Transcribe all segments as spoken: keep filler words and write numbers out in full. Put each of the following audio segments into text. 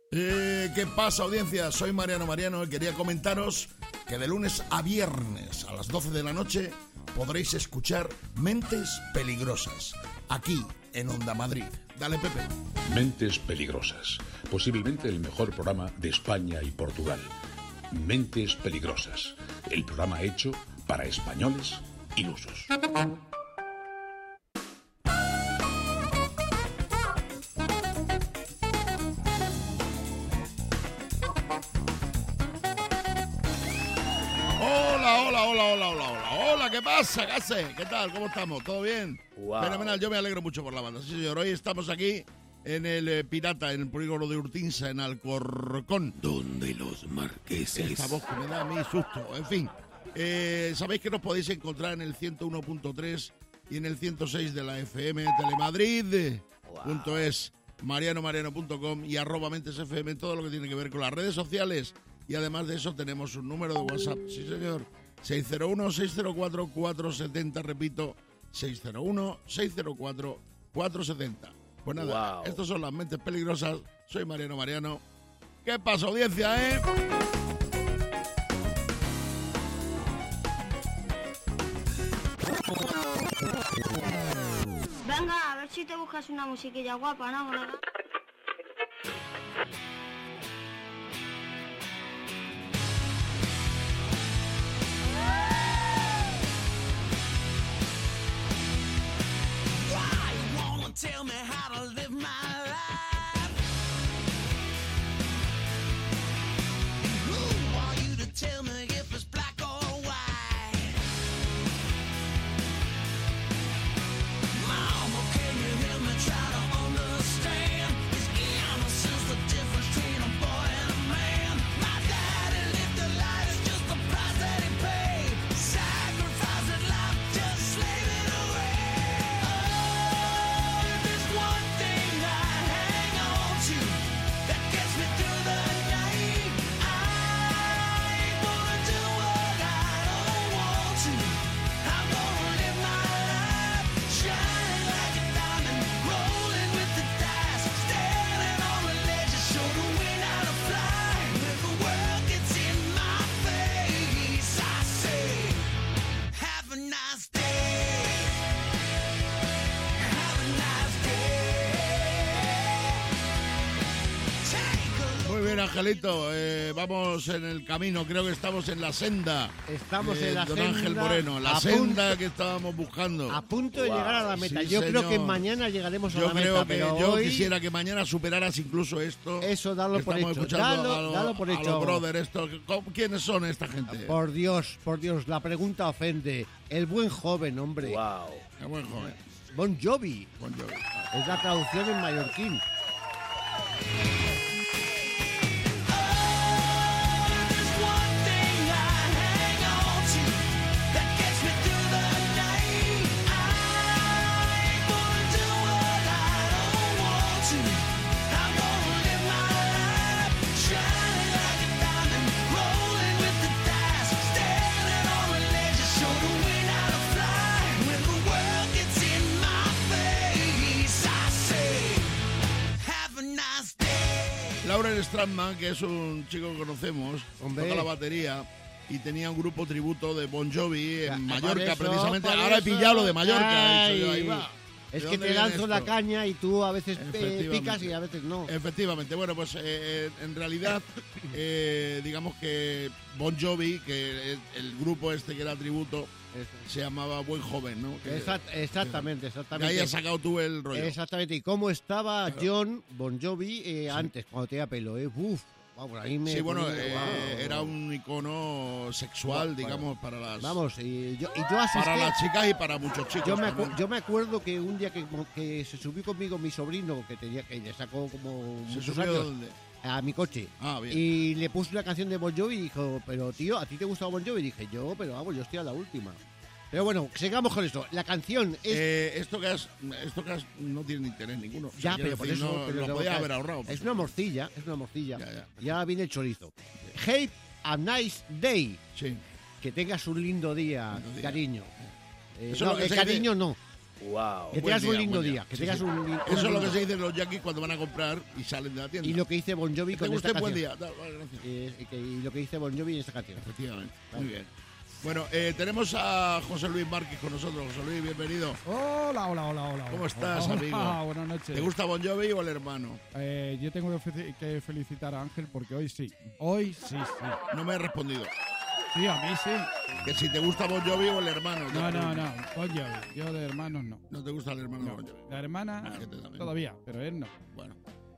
Eh, ¿Qué pasa, audiencia? Soy Mariano Mariano y quería comentaros que de lunes a viernes a las doce de la noche podréis escuchar Mentes Peligrosas, aquí en Onda Madrid. Dale, Pepe. Mentes Peligrosas, posiblemente el mejor programa de España y Portugal. Mentes Peligrosas, el programa hecho para españoles ilusos. Hola, hola, hola, hola, hola, hola, hola, ¿qué pasa? ¿Qué hace? ¿Qué tal? ¿Cómo estamos? ¿Todo bien? Wow. Fenomenal, yo me alegro mucho por la banda, sí señor. Hoy estamos aquí en el eh, Pirata, en el polígono de Urtinsa, en Alcorcón. Donde los marqueses. Esta voz que me da a mí susto, en fin. Eh, Sabéis que nos podéis encontrar en el ciento uno punto tres y en el ciento seis de la F M Telemadrid. Wow. Punto es mariano mariano punto com y arroba Mentes F M, todo lo que tiene que ver con las redes sociales. Y además de eso tenemos un número de WhatsApp, sí señor, seis cero uno, seis cero cuatro, cuatro siete cero, repito, seis cero uno, seis cero cuatro, cuatro siete cero. Pues nada, Wow. estos son las Mentes Peligrosas, soy Mariano Mariano. ¿Qué pasa, audiencia, eh? Venga, a ver si te buscas una musiquilla guapa, ¿no, colega? Tell me how to live my life. Who are you to tell me if it's black or white? Mama, can you hear me try to understand? Is innocence the difference between a boy and a man? My daddy lived a life, it's just the price that he paid. Sacrifice his life, just slave it away. Muy bien, Angelito, eh, vamos en el camino, creo que estamos en la senda. Estamos eh, en la Don senda. Ángel Moreno, la a senda punto, que estábamos buscando. a punto de Wow. llegar a la meta. Sí, yo creo que señor. mañana llegaremos a Yo la creo meta, que pero yo hoy quisiera que mañana superaras incluso esto. eso dalo que por estamos hecho. escuchando Dalo, a los, dalo por a hecho. los brothers, esto. ¿Quiénes son esta gente? Por Dios, por Dios, la pregunta ofende. El buen joven, hombre. Wow. Qué buen joven. Bon Jovi. Bon Jovi. Es la traducción en mallorquín. Lauren Strandman, que es un chico que conocemos, Hombre. toca la batería y tenía un grupo tributo de Bon Jovi en Ya, Mallorca, por eso, precisamente. por Ahora he eso. pillado lo de Mallorca. he dicho yo, Ay. ahí va. Es ¿De que dónde te viene lanzo la esto? caña y tú a veces eh, Efectivamente. picas y a veces no. Efectivamente, bueno, pues eh, en realidad, eh, digamos que Bon Jovi, que el, el grupo este que era tributo, se llamaba Buen Joven, ¿no? Que, Exact- exactamente, de exactamente. ahí has sacado tú el rollo. Exactamente. ¿Y cómo estaba Claro. John Bon Jovi eh, antes, cuando tenía pelo? Eh? Uf, vamos, ahí me Sí, bueno, ponía- eh, wow. era un icono sexual, Bueno, digamos, para las Vamos, y yo, y yo asistí. para las chicas y para muchos chicos. Yo me, acu- también. yo me acuerdo que un día que, que se subió conmigo mi sobrino, que tenía que le sacó como ¿Se muchos subió años, dónde? a mi coche. Ah, bien. Y le puse una canción de Bon Jovi y dijo, pero tío, ¿a ti te gusta Bon Jovi? Y dije, yo, pero vamos, yo estoy a la última. Pero bueno, sigamos con esto. La canción es... Eh, esto que has, esto que has no tiene interés ninguno. O sea, ya, quiero pero por decir, eso... no, pero lo tengo podía que- haber ahorrado. Es una morcilla, es una morcilla. Ya, ya. Y ahora viene el chorizo. Have a nice day. Sí. Que tengas un lindo día, Lindo día. cariño. Eh, Eso no, es lo que eh, se cariño dice- no. Wow. Que Buen tengas un día, lindo buen día. Que Sí, tengas sí. un lindo Eso es lo que se dicen los yankees cuando van a comprar y salen de la tienda. Y lo que dice Bon Jovi ¿Te con gusta? esta Buen canción. día. Da, vale, gracias. Eh, y, que- y lo que dice Bon Jovi en esta canción. Efectivamente. Muy bien. Bueno, eh, tenemos a José Luis Márquez con nosotros. José Luis, bienvenido. Hola, hola, hola, hola. ¿Cómo estás, Hola, amigo? Buenas noches. ¿Te gusta Bon Jovi o el hermano? Eh, yo tengo que fe- que felicitar a Ángel porque hoy sí. Hoy sí, sí. No me has respondido. Sí, a mí sí. Que si te gusta Bon Jovi o el hermano. No, no, no. Bon Jovi. Yo de hermanos no. No te gusta el hermano de No. Bon Jovi. La hermana La gente también. todavía, pero él no. Bueno.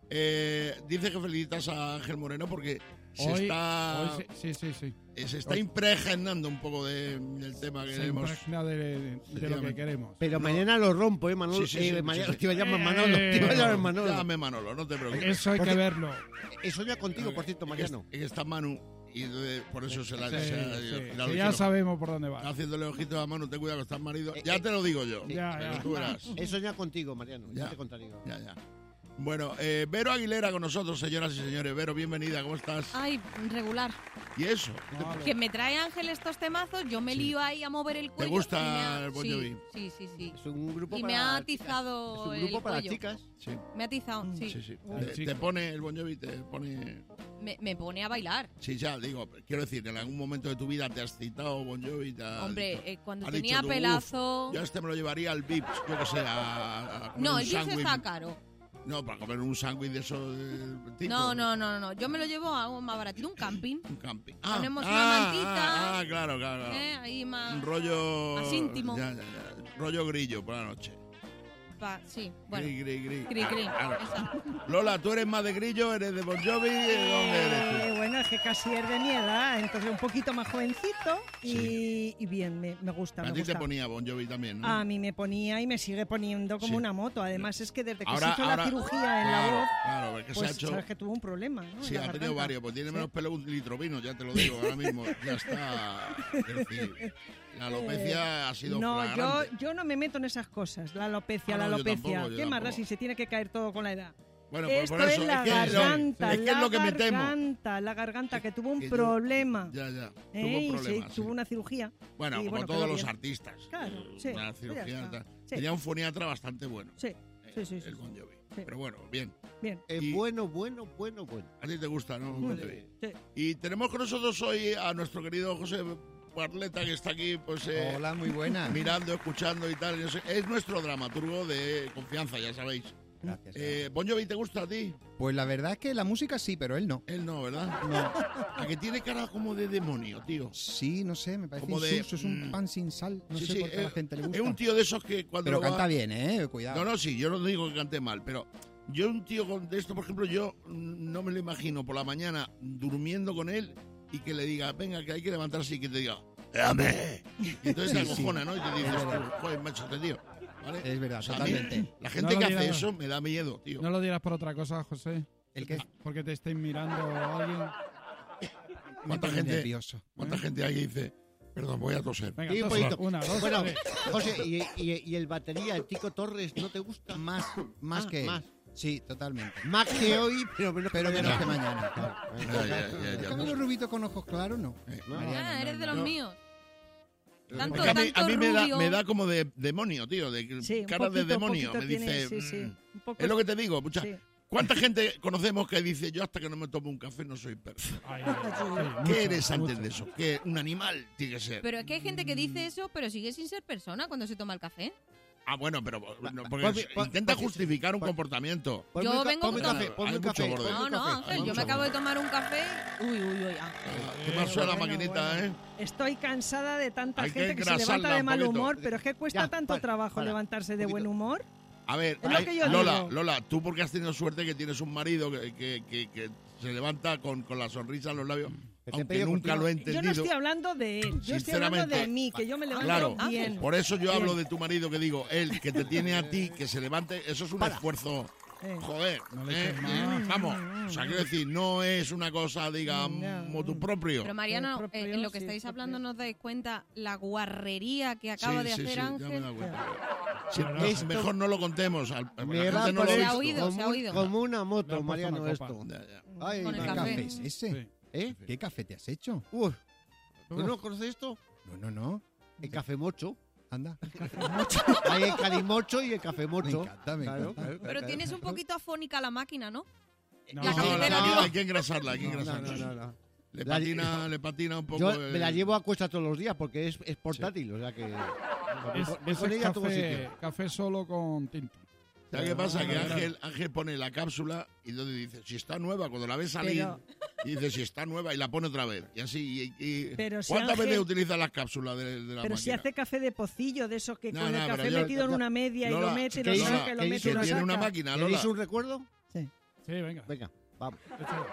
Eh, dice que felicitas a Ángel Moreno porque se Hoy, está, hoy sí, sí, sí, sí. eh, se está hoy- impregnando un poco de- del tema que Se queremos. impregna de, de lo que Efectivamente. queremos. Pero mañana lo rompo, ¿eh, Manolo? Sí, sí, sí, Eh, sí, Mariano, sí. te iba a llamar Eh, Manolo. Te iba a llamar Manolo. Llámame Manolo, no te preocupes. Eso hay que Porque- verlo. He soñado contigo, por cierto, Es que- Mariano. Es que está Manu y entonces por eso se la Sí, se la- sí, la- que la- ya la- sabemos por dónde va. haciéndole ojitos a Manu, ten cuidado que está el marido. Eh, Ya eh, te lo digo yo. Ya, pero ya. tú verás. He soñado contigo, Mariano. Ya, Ya. te contaré. Ya, ya. Bueno, eh, Vero Aguilera con nosotros, señoras y señores. Vero, bienvenida, ¿cómo estás? Ay, regular. ¿Y eso? ¿Qué te- Vale. Que me trae Ángel estos temazos, yo me Sí. lío ahí a mover el cuello. gusta y me ha- el Bon sí, Jovi? Sí, sí, sí. Es un grupo Y para me ha chicas. atizado Es un grupo el para cuello. chicas. Sí, Me ha atizado, sí. sí, sí. Uy, Te, te chico. pone el Bon Jovi, te pone... Me, me pone a bailar. Sí, ya, digo, quiero decir, que en algún momento de tu vida te has citado Bon Jovi, te has Hombre, dicho- eh, cuando has tenía dicho tú, pelazo... "Uf, yo este me lo llevaría al Vips, yo que sé, a, a comer No, un el Vips sándwich". está caro. No, para comer un sándwich de esos del tipo. No, no, no, no. Yo me lo llevo a un más baratito, un camping. Un camping. Ponemos ah, una ah, mantita. Ah, claro, claro. claro. ¿eh? Ahí más... Un rollo... más íntimo. Ya, ya, ya. Rollo grillo por la noche. pa- sí, bueno. Gri, gri, gri. Gri, gri, Claro. esa. Lola, ¿tú eres más de grillo? ¿Eres de Bon Jovi? ¿De dónde eres Eh, tú? bueno, es que casi es de mi edad, entonces un poquito más jovencito y, Sí. y bien, me, me gusta. A me ti te gusta. ponía Bon Jovi también, ¿no? A mí me ponía y me sigue poniendo como Sí. una moto. Además es que desde que Ahora- se hizo ahora- la cirugía en la claro, voz, Claro, porque se pues ha hecho... sabes que tuvo un problema, ¿no? Sí, En la ha tenido garganta. varios, pues tiene Sí. menos pelo que un litro vino, ya te lo digo, ahora mismo. Ya está. Es decir, la alopecia ha sido No, yo, flagrante. yo no me meto en esas cosas. La alopecia, Ah, la no, yo alopecia. tampoco, yo ¿Qué más da tampoco. si se tiene que caer todo con la edad? Bueno, pues Esto por eso, es la es que, garganta, es que es la lo que me temo. garganta, la garganta, que tuvo un Que yo- problema. Ya, ya. Tuvo ¿eh? Y problemas. se- sí. tuvo una cirugía. Bueno, y como bueno, todos quedó los bien. artistas. Claro, sí, Una pues ya cirugía. está. tal. Sí. Tenía un foniatra bastante bueno. Sí, eh, sí, sí, sí, El sí. Bon Jovi. Sí. Pero bueno, bien. Bien. Es Y- bueno, bueno, bueno, bueno. A ti te gusta, ¿no? Muy Bon Jovi? bien. Sí. Y tenemos con nosotros hoy a nuestro querido José Barleta, que está aquí, pues. eh, Hola, muy buena. Mirando, escuchando y tal. Yo sé- Es nuestro dramaturgo de confianza, ya sabéis. Gracias. Eh, ¿Bon Jovi te gusta a ti? Pues la verdad es que la música sí, pero él no. Él no, ¿verdad? No. A que tiene cara como de demonio, tío. Sí, no sé, me parece Como de, insulso, es un mm, pan sin sal. No Sí, sé sí, por qué a la es- gente le gusta. Es un tío de esos que cuando pero lo va- canta bien, ¿eh? Cuidado. No, no, sí, yo no digo que cante mal, pero yo un tío con de esto, por ejemplo, yo mm, no me lo imagino por la mañana durmiendo con él y que le diga, venga, que hay que levantarse y que te diga, ¡dame! Y entonces te Sí, sí. acojona, ¿no? Y te dices, Es verdad. tú, joder, macho, este tío. ¿Vale? Es verdad, O sea, a mí, totalmente. la gente No lo que hace dirás. eso me da miedo, tío. No lo dirás por otra cosa, José. ¿El qué? Porque te estéis mirando a alguien. Me ¿Cuánta pone gente, nervioso. ¿Cuánta gente hay que dice, perdón, voy a toser? Venga, Sí, un tos, poquito. una, dos, Bueno, tres. José, ¿y, y, y el batería, el Tico Torres, no te gusta? Más, más Ah, que él. más. Sí, totalmente. Más que hoy, pero menos Pero que menos que mañana. mañana. Ya, ya, ya, ¿El ya. cabello rubito con ojos claros? No. Eh, No. Mariano, Ah, no, eres de no. los no. míos. Tanto, Porque a mí, tanto a mí me, da, rubio. me da como de demonio, tío, de Sí, un cara de poquito, demonio. poquito Me dice, tiene, sí, sí, mm, un poco- es lo que te digo, mucha, sí. ¿cuánta gente conocemos que dice, yo hasta que no me tomo un café no soy persona? Ay, ay, ay, sí, ¿Qué mucho, eres antes mucho. de eso? ¿Qué un animal tiene que ser? Pero es que hay gente que dice eso, pero sigue sin ser persona cuando se toma el café. Ah, bueno, pero no, porque Ponme- pon- intenta pon- justificar un pon- comportamiento. Ponme Yo un ca- vengo ponme un con- café, ponme Hay un mucho café. borde. ponme No, un no, café. Ángel, yo mucho me acabo de borde. tomar un café. Uy, uy, uy, Ángel. Ah, ¿Qué más suena la bueno, maquinita, bueno. eh? Estoy cansada de tanta Hay que gente que, se engrasarla levanta de un mal poquito. humor, pero es que cuesta Ya, tanto para, trabajo para. levantarse de Un buen poquito. humor. A ver, Es lo hay- que yo Lola, digo. Lola, tú porque has tenido suerte que tienes un marido que, que, que- que se levanta con, con la sonrisa en los labios, te aunque pegue nunca contigo. lo he Yo no entendido. estoy hablando de él, yo estoy hablando de Sinceramente, mí, que yo me levanto Claro, bien. por eso yo Bien. hablo de tu marido que digo, él que te tiene a ti, que se levante, eso es un Para. esfuerzo. Eh. Joder, No le ¿eh? eches más. Vamos, o sea, quiero decir, no es una cosa, digamos, motu propio. Pero Mariano, propio, eh, en lo que sí, estáis propio. hablando nos dais cuenta la guarrería que acaba Sí, de sí, hacer sí, ya me he Ángel. dado cuenta. Sí, Claro. es mejor no lo contemos. al- la Me gente va a no lo ha poner Se ha visto. oído, como, se ha un- oído. como una Le moto, han puesto Mariano, una esto. copa. Ya, ya. Ay, Con el ¿Qué café. café es ese? Sí. ¿Eh? ¿Qué café te has hecho? Uy, ¿tú no conoces esto? No, no, no. El café mocho. Anda. Hay el calimocho y el café Me mocho. encanta, me Claro, encanta. claro, Pero claro. tienes un poquito afónica la máquina, ¿no? No, La No, cafetera, la- digo. hay que engrasarla, hay que No, no, engrasarla. no, no, no. Le La- patina, le patina un poco. Yo eh, me la llevo a cuesta todos los días porque es, es portátil, o sea que... Es, me ese con es ella a todo café, sitio. café solo con tinta. ¿Sabes qué pasa? Que Claro. Ángel, Ángel pone la cápsula y entonces dice, si está nueva, cuando la ves salir, Pero- y dice, si está nueva, y la pone otra vez. Y así, y, y- Pero si ¿cuántas Ángel- veces utilizas las cápsulas de, de la Pero si máquina? hace café de pocillo, de esos que No, con no, el pero café yo- metido en yo- una media y Lola, lo mete, ¿qué lo hizo? saca, lo ¿Qué mete hizo? y lo Que tiene saca. una máquina, Lola. ¿Queréis un recuerdo? Sí. Sí, venga. Venga, vamos. échale.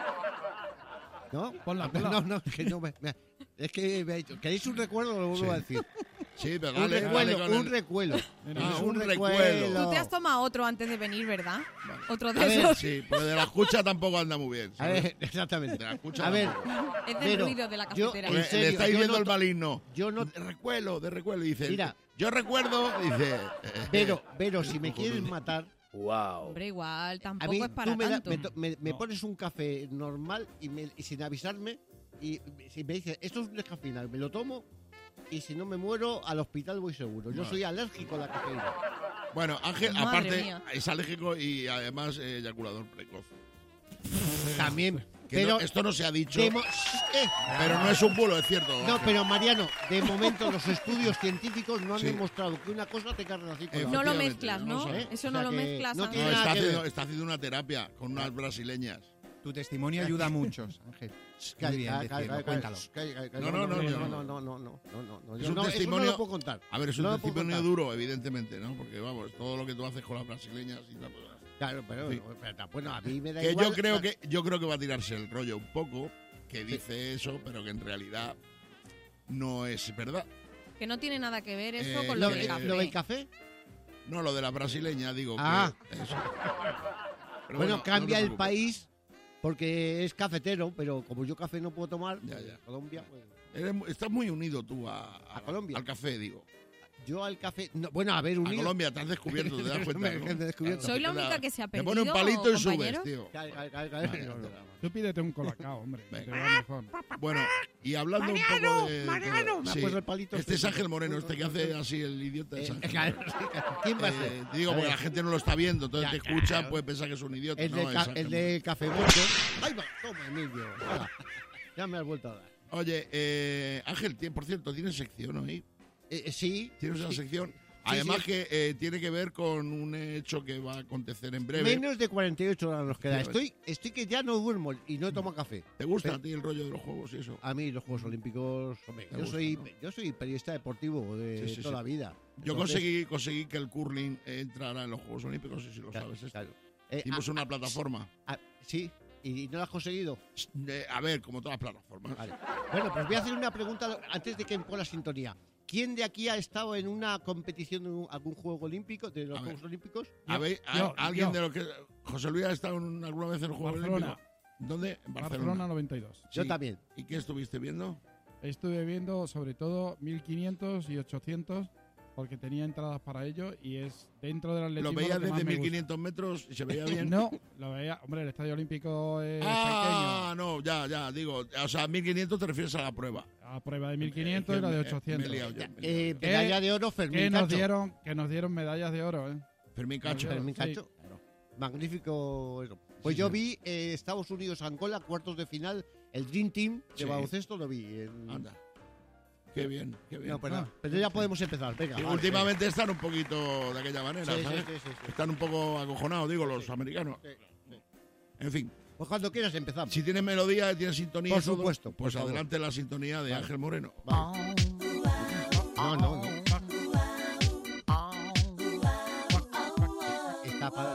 ¿No? Ponla, ponla. No, no, que no me, me- es que me ha dicho, ¿queréis un recuerdo? Lo vuelvo Sí. a decir. Sí, pero Un dale, dale recuelo, con un el- recuelo. Mira, Ah, Es un recuelo. Tú te has tomado otro antes de venir, ¿verdad? Otro de A ver, esos. Sí, pero de la escucha tampoco anda muy bien. A ¿sabes? ver, exactamente. De la escucha A ver, tampoco. Es del pero ruido de la yo- cafetera. en Le- serio, le estáis yo viendo no el to- maligno. yo no- De recuelo, de recuelo. Dice, Mira. yo recuerdo, dice... eh, Pero, pero si me quieres matar, Hombre, igual, a tampoco mí es para tú me, da- tanto. me to- me- me No. pones un café normal y, me- y sin avisarme y si me dices, esto es un descafeinado, me lo tomo y si no me muero, al hospital voy seguro. Yo Vale. soy alérgico a la cafeína. Bueno, Ángel, Madre aparte, mía. es alérgico y además eh, eyaculador precoz. También. Que Pero, no- esto no se ha dicho, de mo- eh, pero no es un bulo, es cierto. no, Ángel. pero Mariano, de momento los estudios científicos no han Sí. demostrado que una cosa tenga relación con la Eh, No otra. lo efectivamente, mezclas, no ¿no? lo sé. Eso O no sea lo que mezclas. no Ángel. tiene No, nada está que haciendo, ver. está haciendo una terapia con unas brasileñas. Tu testimonio ayuda a muchos, Ángel. Calla, Muy bien, calla, decirlo, calla, cuéntalo. calla, calla, calla. No, no, no, no, no, no, no. no, no, no, no, no, no. Es Yo un no, eso testimonio- no lo puedo contar. A ver, es un No lo puedo testimonio contar. duro, evidentemente, ¿no? Porque, vamos, todo lo que tú haces con las brasileñas y tal, pues, Claro, pero, Sí. pero, bueno, a mí me da que igual. yo creo que yo creo que va a tirarse el rollo un poco, que dice eso, pero que en realidad no es verdad. Que no tiene nada que ver eso Eh, con ¿Lo, lo del eh, café. lo del café? No, lo de la brasileña, digo Ah. que eso. Pero Bueno, no cambia te el preocupes. país porque es cafetero, pero como yo café no puedo tomar, Ya, pues, ya. Colombia, pues, Eres mu- estás muy unido tú a, A Colombia. al café, digo. yo al café. No, bueno, a ver, A unido. Colombia te has descubierto, te das cuenta. Me- ¿no? me he descubierto. Soy la Claro, única que se ha Te pone un perdido, palito y subes, compañeros. tío. Calla, calla, calla, calla. Vaya, No, no. tela. Tú pídete un colacao, hombre. que Venga. te va mejor. Bueno, y hablando un poco de... Mariano, me ha sí, puesto el palito. Este es Ángel Moreno, este que hace así el idiota. Es Eh, Ángel claro, Moreno. sí, claro. ¿Quién va a Eh, ser? te digo, A porque ver, la gente no lo está viendo, entonces Ya, te escucha, claro. puede pensar que es un idiota. El, no, de, es ca- Ángel el Moreno. de Café Mocho. ¡Ay, va! Toma, Emilio. Hala. Ya me has vuelto a dar. Oye, eh, Ángel, ti- por cierto, ¿tienes sección hoy? Eh, eh, sí. ¿Tienes una sí. sección? Sí, Además sí. que eh, tiene que ver con un hecho que va a acontecer en breve. Menos de cuarenta y ocho horas nos queda. Sí, Estoy, estoy que ya no duermo y no tomo café. ¿Te gusta Pero- a ti el rollo de los juegos y eso? A mí los Juegos Olímpicos, hombre, Te yo gusta, soy ¿no? yo soy periodista deportivo de Sí, sí, toda sí. la vida. Yo Entonces, conseguí, conseguí que el curling entrara en los Juegos Olímpicos, no sé si lo claro, sabes esto. claro. Eh, Hicimos ah, una ah, plataforma. ah, sí, y no lo has conseguido. Eh, a ver, como todas las plataformas. Vale. Bueno, pues voy a hacer una pregunta antes de que ponga la sintonía. ¿Quién de aquí ha estado en una competición de un- algún juego olímpico, de los A ver. Juegos Olímpicos? A ver, a- yo, ¿alguien yo. de los que... José Luis ha estado en- alguna vez en los Juegos Barcelona. Olímpicos? ¿Dónde? En Barcelona. Barcelona noventa y dos. Yo Sí. también. ¿Y qué estuviste viendo? Estuve viendo sobre todo mil quinientos y ochocientos porque tenía entradas para ello y es dentro del Lo atletismo veías que más desde me mil gusta. quinientos metros y se veía bien. No, lo veía, hombre, el Estadio Olímpico es Ah, no, ya, ya, digo, o sea, mil quinientos te refieres a la prueba. pequeño. A prueba de mil quinientos y la de Eh, me he ochocientos. liado yo, me he liado Eh, yo. medalla de oro, Fermín Que nos Cacho. dieron, que nos dieron medallas de oro, ¿eh? Fermín Cacho. Fermín Sí. Cacho. Magnífico. eso. Pues Sí, yo sí. vi eh, Estados Unidos-Angola, cuartos de final, el Dream Team de Sí. baloncesto lo vi. en- Anda. Qué bien, qué bien. No, pues Ah. nada. Pero ya podemos empezar. Venga. Sí, vale. últimamente están un poquito de aquella manera, Sí, sí, ¿sabes? sí, sí, sí. Están un poco acojonados, digo, los americanos. Sí, sí. En fin, Pues cuando quieras empezamos. si tienes melodía, tienes sintonía. Por y todo, supuesto, Pues por favor. adelante la sintonía de Vale. Ángel Moreno. No, no, no. Está para...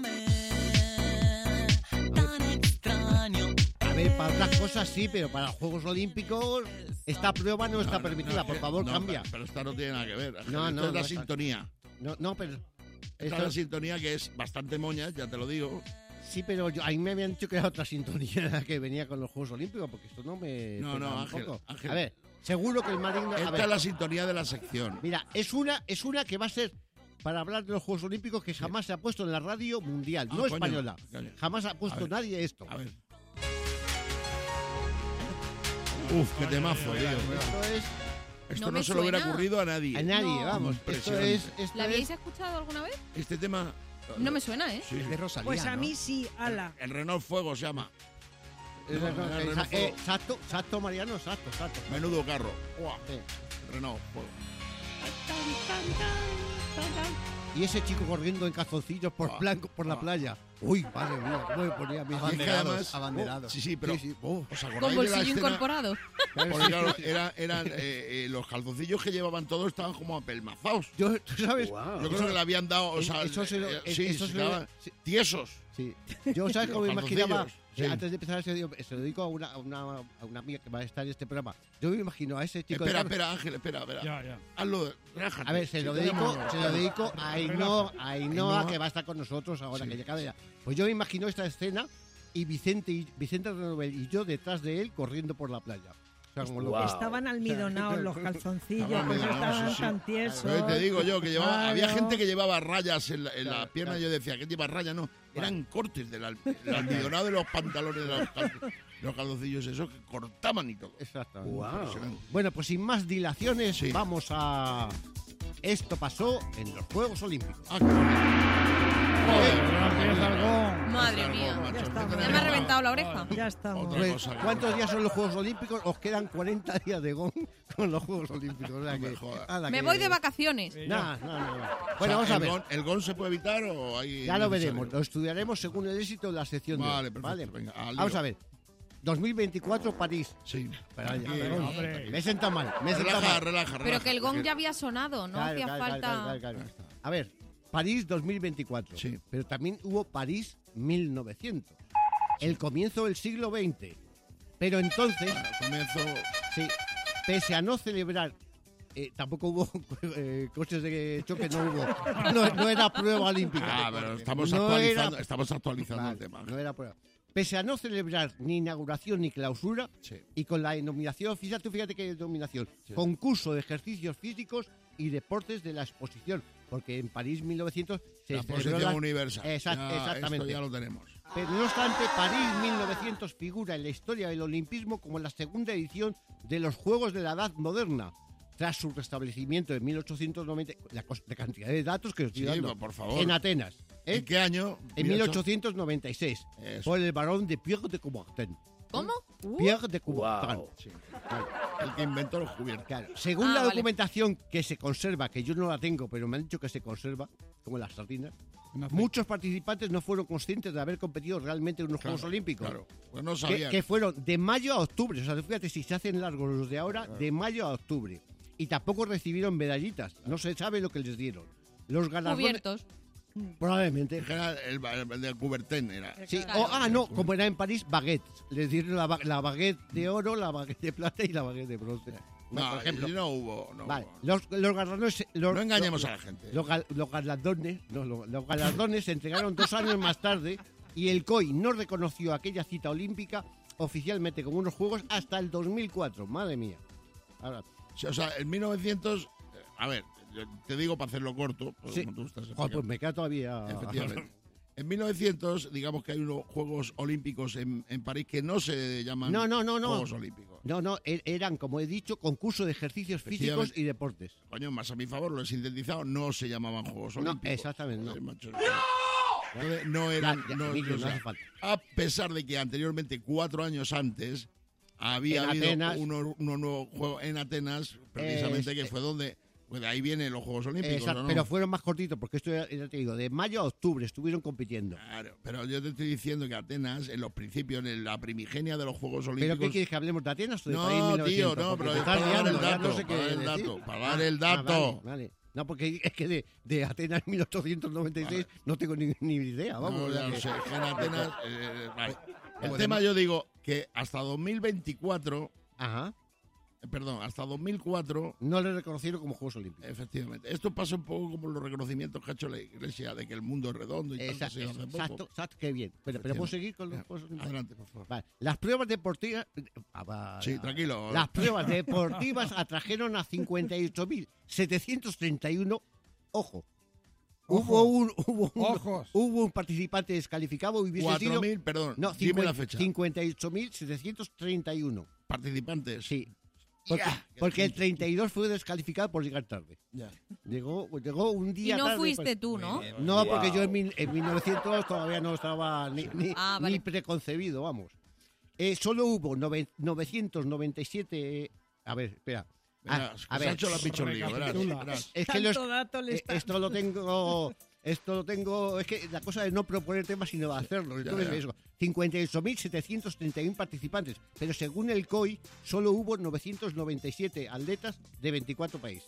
A ver, para otras cosas sí, pero para los Juegos Olímpicos esta prueba no está No, no, permitida. no, Por que- favor, no, cambia. Pero, pero esta no tiene nada que ver. Ángel. No, Esto no, es la no está- sintonía. No, no, pero... Esta esto- es la sintonía que es bastante moña, ya te lo digo. Sí, pero yo, a mí me habían dicho que era otra sintonía que venía con los Juegos Olímpicos, porque esto no me... No, pega no, un Ángel, poco. Ángel. A ver, seguro que el maligno... a Esta ver, es la sintonía de la sección. mira, es una, es una que va a ser para hablar de los Juegos Olímpicos que jamás se ha puesto en la radio mundial, Ah, no coño, española. coño. Jamás ha puesto A ver, nadie esto. A ver. Uf, qué temazo, tío. Esto es Esto No no, me se lo hubiera suena. ocurrido a nadie. A nadie, No. vamos. Esto Impresionante. es, esto ¿La es- habéis escuchado alguna vez? Este tema... No me suena, ¿eh? Sí, Es de Rosalía, Pues a ¿no? mí sí, ala. el Renault Fuego se llama. es- No, es- el es- Renault eh, Fuego. exacto, exacto, Mariano, exacto, exacto. Menudo carro. Buah, Sí. Renault Fuego. Y ese chico corriendo en calzoncillos por Ah, blanco por la ah. playa. Uy, madre mía, cómo me ponía a mí. Y es que Abanderados, además- abanderados. Sí, sí, pero... Sí, sí. ¿Os Con acordáis de la bolsillo escena? incorporado. Porque claro, era- eran eh, eh, los calzoncillos que llevaban todos estaban como apelmazados. Yo, ¿tú sabes? Yo creo que le habían dado, o sea, Eso se lo- eh, es- sí, eso se se lo- quedaban sí. tiesos. Sí. Yo, ¿sabes Los cómo me imaginaba? calzoncillos, Eh, sí. Antes de empezar, se, lo- se lo dedico a una, a, una, a una amiga que va a estar en este programa. Yo me imagino a ese chico. de Espera, carro- espera, Ángel, espera, espera. Ya, ya. Hazlo, relájate. A ver, se Sí, lo tenemos- dedico, se lo dedico a Ainhoa, a Ainhoa, Ainhoa. que va a estar con nosotros ahora, Sí. que ya cabe ya. Pues yo me imagino esta escena y Vicente y Vicente Renovel y yo detrás de él corriendo por la playa. O sea, como locos. Estaban almidonados los calzoncillos, Estaban pues almidonados, estaban sí, sí. tan tiesos. Pero te digo yo que llevaba, había Claro. gente que llevaba rayas en la, en la Claro, pierna. claro. Yo decía, ¿qué lleva rayas? No, eran cortes del al- el almidonado de los pantalones de los, cal- los calzoncillos esos que cortaban y todo. Exactamente. Impresionante. Bueno, pues sin más dilaciones, Sí. vamos a. Esto pasó en los Juegos Olímpicos. Ah, qué Joder, no empieza el gong. Madre Algo, mía. macho, Ya está, ¿qué ya Ya tenemos? me ha reventado la oreja. Ya estamos. Otra Pues, cosa que- ¿cuántos días son los Juegos Olímpicos? Os quedan cuarenta días de gong con los Juegos Olímpicos. O sea No me que- jodas. ala, Me que- voy de vacaciones. Nah, no, no, no. O sea, Bueno, vamos a ¿el ver. gon- ¿El gon se puede evitar o hay Ya lo necesario? veremos. Lo estudiaremos según el éxito de la sección de Vale, hoy, perfecto. ¿vale? Venga, al lío. Vamos a ver. dos mil veinticuatro, París. Sí. Espera, ya, Tranquilo, perdón. hombre. Me he sentado mal. Me he sentado Relaja, mal. relaja, relaja. Pero que el gong porque- ya había sonado, no Claro, hacía claro, falta. claro, claro, claro. A ver, París dos mil veinticuatro. Sí. Pero también hubo París mil novecientos. El comienzo del siglo veinte. Pero entonces, Comienzo. sí, pese a no celebrar, eh, tampoco hubo eh, coches de choque, no hubo. No, no era prueba olímpica. Ah, pero estamos No actualizando, era- estamos actualizando Vale, el tema. no era prueba. Pese a no celebrar ni inauguración ni clausura, Sí. y con la denominación oficial, tú fíjate qué denominación, concurso de ejercicios físicos y deportes de la exposición, porque en París mil novecientos se La celebró posición la- universal. Exact- Ya, exactamente. Esto ya lo tenemos. Pero no obstante, París mil novecientos figura en la historia del olimpismo como la segunda edición de los Juegos de la Edad Moderna, tras su restablecimiento en mil ochocientos noventa. La, cos- la cantidad de datos que os estoy Sí, dando. por favor. En Atenas. ¿eh? ¿En qué año? En mil ochocientos noventa y seis. Eso. Por el barón de Pierre de Coubertin. ¿Cómo? Uh, Pierre de Coubertin. Sí. El que inventó los cubiertos. Claro. Según Ah, la vale. documentación que se conserva, que yo no la tengo, pero me han dicho que se conserva, como las sardinas, No sé. muchos participantes no fueron conscientes de haber competido realmente en unos Claro, Juegos Olímpicos. Claro. Pues no Que, sabían. que fueron de mayo a octubre. O sea, fíjate, si se hacen largos los de ahora, de mayo a octubre. Y tampoco recibieron medallitas. No se sabe lo que les dieron. Los galardones. cubiertos. Probablemente. En general, el, el de Coubertin era. Sí, Claro. o- ah, no, como era en París, baguettes. Les dieron la, ba- la baguette de oro, la baguette de plata y la baguette de bronce. No, por ejemplo. no hubo. No, Vale, hubo. los, los galardones. Los, No engañemos los- a la gente. Los, gal- los galardones, no, los, los galardones se entregaron dos años más tarde y el C O I no reconoció aquella cita olímpica oficialmente como unos juegos hasta el dos mil cuatro. Madre mía. Ahora, Sí, o sea, en mil novecientos. eh, A ver, yo te digo para hacerlo corto. pues, Sí. como tú estás joder, pues explicando. me queda todavía. Efectivamente. En mil novecientos, digamos que hay unos Juegos Olímpicos en, en París que no se llaman No, no, no, no. Juegos Olímpicos. No, no, er- eran, como he dicho, concurso de ejercicios físicos Efectivamente. y deportes. Coño, más a mi favor, lo he sintetizado, no se llamaban Juegos No, Olímpicos. exactamente, no. Joder, macho. Entonces, no eran. Ya, ya, no, Emilio, o no sea, hace falta. a pesar de que anteriormente, cuatro años antes, había En habido Atenas. uno, uno nuevo juego en Atenas, precisamente, Eh, que fue donde. Pues de ahí vienen los Juegos Olímpicos. Exacto, ¿o no? pero fueron más cortitos, porque esto ya, ya te digo, de mayo a octubre estuvieron compitiendo. Claro, pero yo te estoy diciendo que Atenas, en los principios, en la primigenia de los Juegos ¿Pero Olímpicos. qué quieres que hablemos de Atenas o de París No, mil tío, novecientos? no, Porque pero te es estás para dar el liando, ya dato, no sé qué para dar el decir. dato, para dar Ah, el dato. ah, vale, vale. No, porque es que de, de Atenas mil ochocientos noventa y seis no tengo ni, ni idea, vamos. No, o sea ya lo que- sé, que en Atenas. eh, vale. El Podemos- tema, yo digo que hasta dos mil veinticuatro, Ajá. eh, perdón, hasta dos mil cuatro, No le reconocieron como Juegos Olímpicos. efectivamente. Esto pasa un poco como los reconocimientos que ha hecho la Iglesia de que el mundo es redondo y tal, que Exacto, se hizo hace poco. exacto, exacto, qué bien. Pero, pero ¿puedo seguir con los Ya, Juegos Olímpicos? Adelante, por favor. Vale. Las pruebas deportivas. ah, va, Sí, ya. tranquilo. Las pruebas deportivas atrajeron a cincuenta y ocho mil setecientos treinta y uno. Ojo. Hubo un, hubo, un, Ojos. hubo un participante descalificado y hubiese cuatro sido. mil, perdón, No, dime la fecha. cincuenta y ocho mil setecientos treinta y uno. Participantes. Sí. Porque, Ya. porque el treinta y dos fue descalificado por llegar tarde. Ya. Llegó, llegó un Y día no tarde. fuiste pues- tú, ¿no? No, porque yo en, mil- en mil novecientos todavía no estaba ni, ni, Ah, ni vale. preconcebido, vamos. Eh, solo hubo nove- novecientos noventa y siete... eh, a ver, espera. Verás, Ah, que a se ver, ha hecho la pichonía, verás, Recapitula. verás. es que los- Tanto dato le eh, está- esto lo tengo... Esto lo tengo... Es que la cosa es no proponer temas, sino hacerlo. Entonces, ya. eso, cincuenta y ocho mil setecientos treinta y uno participantes. Pero según el C O I, solo hubo novecientos noventa y siete atletas de veinticuatro países.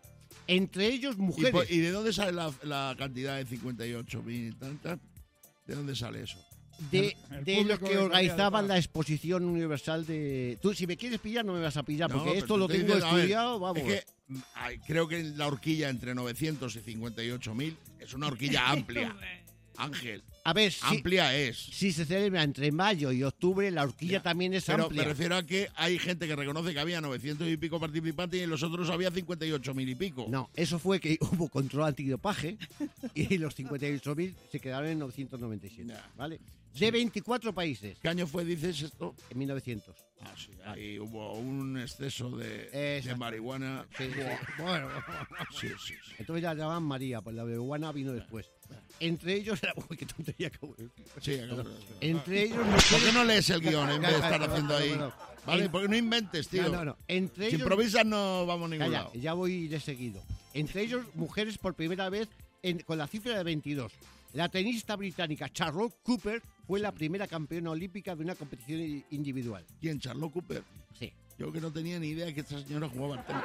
Entre ellos, ¿Y, mujeres. po- y de dónde sale la, la cantidad de cincuenta y ocho mil y tantas? ¿De dónde sale eso? de, El de público los que que organizaban corría la exposición universal de... Tú, si me quieres pillar, no me vas a pillar, No, porque pero esto te lo estoy tengo diciendo, a ver, estudiado, vamos. Es que mm, ay, creo que la horquilla entre novecientos y cincuenta y ocho mil es una horquilla amplia. Ángel, A ver, si, amplia es. si se celebra entre mayo y octubre, la horquilla Ya. también es Pero amplia. me refiero a que hay gente que reconoce que había novecientos y pico participantes y en los otros había cincuenta y ocho mil y pico. No, eso fue que hubo control antidopaje y los cincuenta y ocho mil se quedaron en novecientos noventa y siete, Ya. ¿vale? De veinticuatro países, ¿Qué año fue, dices esto? en mil novecientos. Ah, sí, ahí hubo un exceso de, de Exacto. marihuana. Sí, sí. Bueno, Sí, sí, sí. entonces la llamaban María, pues la marihuana vino después. Entre ellos, uy, qué tontería acabo de decir. Sí, acabo de- Entre ellos, ¿Por qué no lees el guión en vez de estar Calla, haciendo ahí? no, no. Vale, En- porque no inventes, tío. No, no, no. Entre Si ellos, improvisas no vamos a ningún Calla, lado. ya voy de seguido. Entre ellos, mujeres por primera vez en- con la cifra de veintidós. La tenista británica Charlotte Cooper fue la primera campeona olímpica de una competición i- individual. ¿Quién? ¿Charlotte Cooper? Sí. Yo que no tenía ni idea que esta señora jugaba al tenis.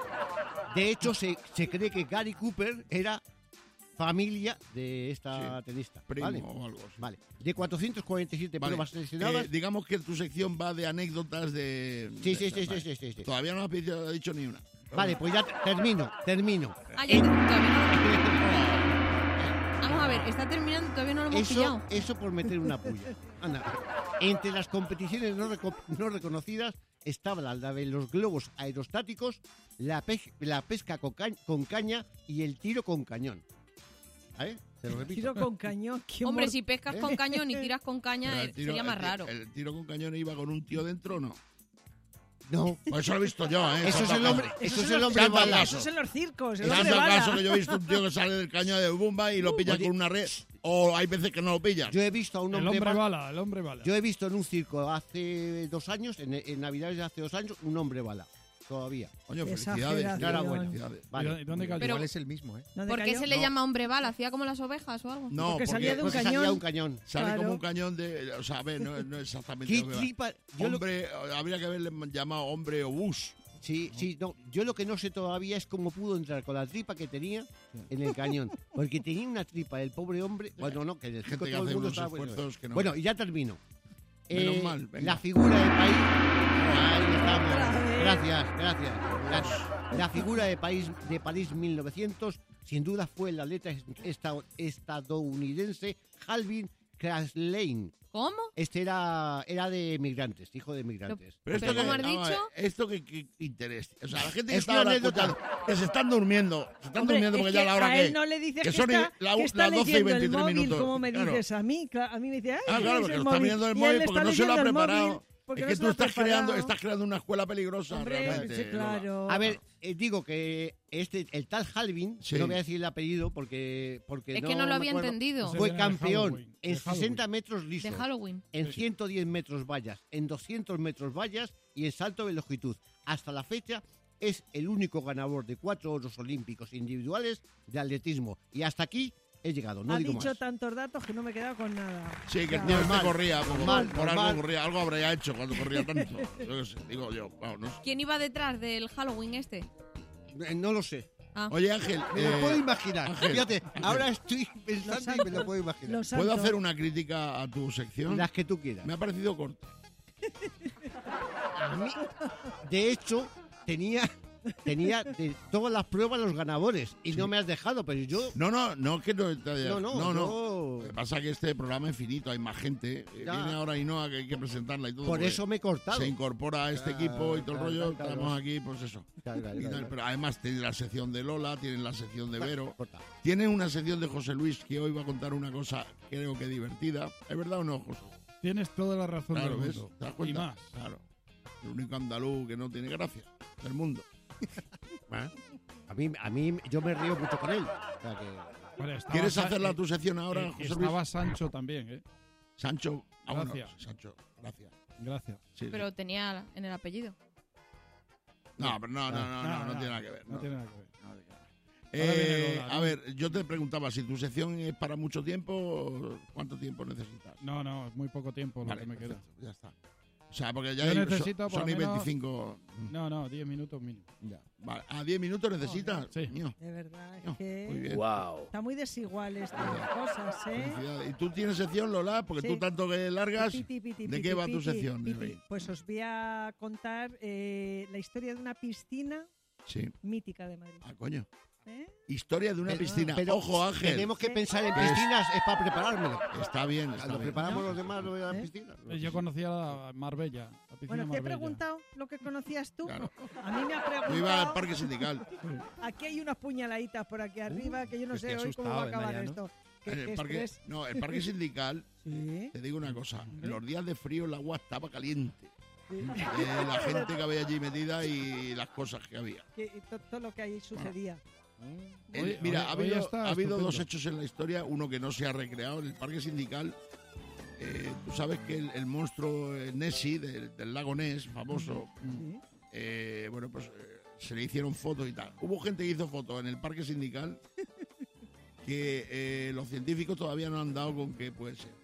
De hecho, se, se cree que Gary Cooper era familia de esta Sí, tenista. Primo ¿vale? o algo así. Vale. De cuatrocientas cuarenta y siete Vale, pruebas seleccionadas. eh, digamos que tu sección va de anécdotas de... sí, de sí, sí, estas, sí, vale. sí, sí, sí. Todavía no has dicho, has dicho ni una. Vale, pues ya te- termino, termino. Ah, ya te- todavía no- Vamos a ver, está terminando y todavía no lo hemos Eso, pillado. eso por meter una puya. Anda. Entre las competiciones no, reco- no reconocidas estaba la de los globos aerostáticos, la, pej- la pesca con, ca- con caña y el tiro con cañón. ¿Vale? Te lo repito. Tiro con cañón. qué Hombre, mor- si pescas con cañón y tiras con caña, Pero eh, el tiro- sería más el ti- raro. ¿El tiro con cañón iba con un tío dentro o no? No, Pues eso lo he visto yo, ¿eh? eso es Santo el hombre, caso. eso Eso es es el lo- hombre Santo bala. caso. Eso es en los circos, el En hombre ese bala. caso que yo he visto un tío que sale del caño de Bumba y lo pillan Oye. con una red, o hay veces que no lo pillan. Yo he visto a un El hombre, hombre bala. bala, el hombre bala. Yo he visto en un circo hace dos años, en, en Navidades de hace dos años, un hombre bala. Todavía. Coño, Exageración. felicidades. tío, Enhorabuena. felicidades. ¿Y Vale. dónde- dónde cayó? Pero- Igual es el mismo, ¿eh? ¿Dónde ¿Por qué cayó? se le No. llama hombre bala? ¿Hacía como las ovejas o algo? No, Porque salía de un Porque cañón. salía un cañón. Sale Claro. como un cañón de... O sea, a ver, no, no exactamente ¿Qué lo que va. tripa? Yo lo- Hombre, habría que haberle llamado hombre obús. Sí, sí, no. Yo lo que no sé todavía es cómo pudo entrar con la tripa que tenía en el cañón. Porque tenía una tripa el pobre hombre. Bueno, no, que en el circo Gente que todo el hace mundo unos estaba bueno. esfuerzos que no... Bueno, y ya termino. Menos mal, venga. La figura del país. Ahí estamos. Otra vez. Gracias, gracias. La, la figura de país de París mil novecientos, sin duda, fue el atleta esta- estadounidense Calvin Kraslane. ¿Cómo? Este era, era de migrantes, hijo de migrantes. Pero esto Pero que, como has vamos a ver, dicho- esto que, que interés. O sea, la gente que Es está una ahora anécdota. escuchando, que se están durmiendo, se están Hombre, durmiendo porque es ya que la hora a que él no le dices que, que son está, la- que está las doce y leyendo el veintitrés móvil, minutos. como me Claro. dices a mí. Cla- A mí me dice, ay, Ah, ¿qué claro, es porque el lo está móvil? mirando el Y él móvil está porque no se lo ha leyendo el preparado. móvil porque Es no que se tú lo ha estás creando, preparado. estás creando una escuela peligrosa Hombre, realmente. sí, claro. A ver, eh, digo que este, el tal Halvin, Sí. no voy a decir el apellido porque, porque Es que no lo me había acuerdo, entendido. Ese Fue de campeón Halloween, en de Halloween. sesenta metros lisos, De Halloween. en ciento diez metros vallas, en doscientos metros vallas y en salto de longitud. Hasta la fecha es el único ganador de cuatro oros olímpicos individuales de atletismo. Y hasta aquí he llegado, no ha digo dicho más. tantos datos que no me he quedado con nada. Sí, que el Ya. tío este Normal, corría, por, normal, por algo normal. corría, algo habría hecho cuando corría tanto. Yo qué sé, digo yo, vamos, no sé. ¿Quién iba detrás del Halloween este? Eh, No lo sé. Ah. Oye, Ángel, Me lo eh, puedo imaginar. Ángel, Fíjate, ahora estoy pensando y me lo puedo imaginar. Los ¿puedo santos. hacer una crítica a tu sección? Las que tú quieras. Me ha parecido corta. A mí, de hecho, tenía, tenía de todas las pruebas los ganadores y no me has dejado, pero yo... No, no, no es que no te haya- No, no, no, no. yo- Lo que pasa es que este programa es finito, hay más gente. Eh, Ya. Viene ahora Ainhoa que hay que presentarla y todo. Por porque eso me he cortado. se incorpora a este Claro, equipo y todo el claro, rollo. claro. Estamos aquí, pues eso. Claro, claro, Y tal, claro. pero además tiene la sección de Lola, tienen la sección de Vero, Corta. tienen una sección de José Luis que hoy va a contar una cosa creo que divertida. ¿Es verdad o no, José? Tienes toda la razón Claro, del ¿ves? mundo. ¿Te das Y cuenta? más. Claro. El único andaluz que no tiene gracia. del mundo. ¿Eh? A mí, a mí, yo me río mucho con él. O sea que... Bueno, estaba ¿Quieres Sa- hacerla eh, tu sección ahora, eh, José Luis? Estaba Sancho también, ¿eh? Sancho. Ah, bueno, Gracias. Sancho, gracias. Gracias. Sí, sí. Pero tenía en el apellido. No, pero no, no, no, no, no, tiene nada que ver. No no. tiene nada que ver. No tiene nada. Ahora viene Eh, Lola, ¿no? a ver, yo te preguntaba si tu sección es para mucho tiempo, ¿cuánto tiempo necesitas? No, no, es muy poco tiempo Vale, lo que me queda. perfecto, ya está. O sea, porque ya Yo hay- necesito son, por son lo y menos- veinticinco. No, no, diez minutos mínimo. Ya. Vale. ¿A diez minutos necesitas? Sí. Mío. De verdad, es No, que muy bien. Wow. está muy desigual estas cosas, ¿eh? Felicidades. ¿Y tú tienes sección, Lola? Porque Sí. tú tanto que largas. Piti, piti, ¿De piti, qué va tu piti, sección de piti. hoy? Pues os voy a contar eh, la historia de una piscina Sí. mítica de Madrid. Ah, coño. ¿Eh? Historia de una Pero- piscina. pero Ojo, Ángel. Tenemos que Sí. pensar en Es- piscinas, es para preparármelo. Está bien, está Cuando bien. preparamos los demás lo de la ¿Eh? piscina. Eh, Yo conocía la Marbella, la piscina Bueno, te he Marbella. preguntado lo que conocías tú. Claro. A mí me ha Yo iba al preguntado. parque sindical. Aquí hay unas puñaladitas por aquí arriba que yo no pues sé qué hoy cómo va a asustado, eh, acabar Mariano. esto. ¿Qué, En qué el parque, estrés? no, el parque sindical, Sí. te digo una cosa. Hombre. En los días de frío el agua estaba caliente. sí. Eh, la gente que había allí metida y las cosas que había. Que- to- todo lo que ahí sucedía. El- Hoy- mira, hoy- ha hoy habido, está ha habido dos estupendo. hechos en la historia, uno que no se ha recreado en el parque sindical. Eh, tú sabes que el, el monstruo eh, Nessie del, del lago Ness, famoso, Sí. eh, bueno, pues eh, se le hicieron fotos y tal. Hubo gente que hizo fotos en el parque sindical que eh, los científicos todavía no han dado con qué puede ser.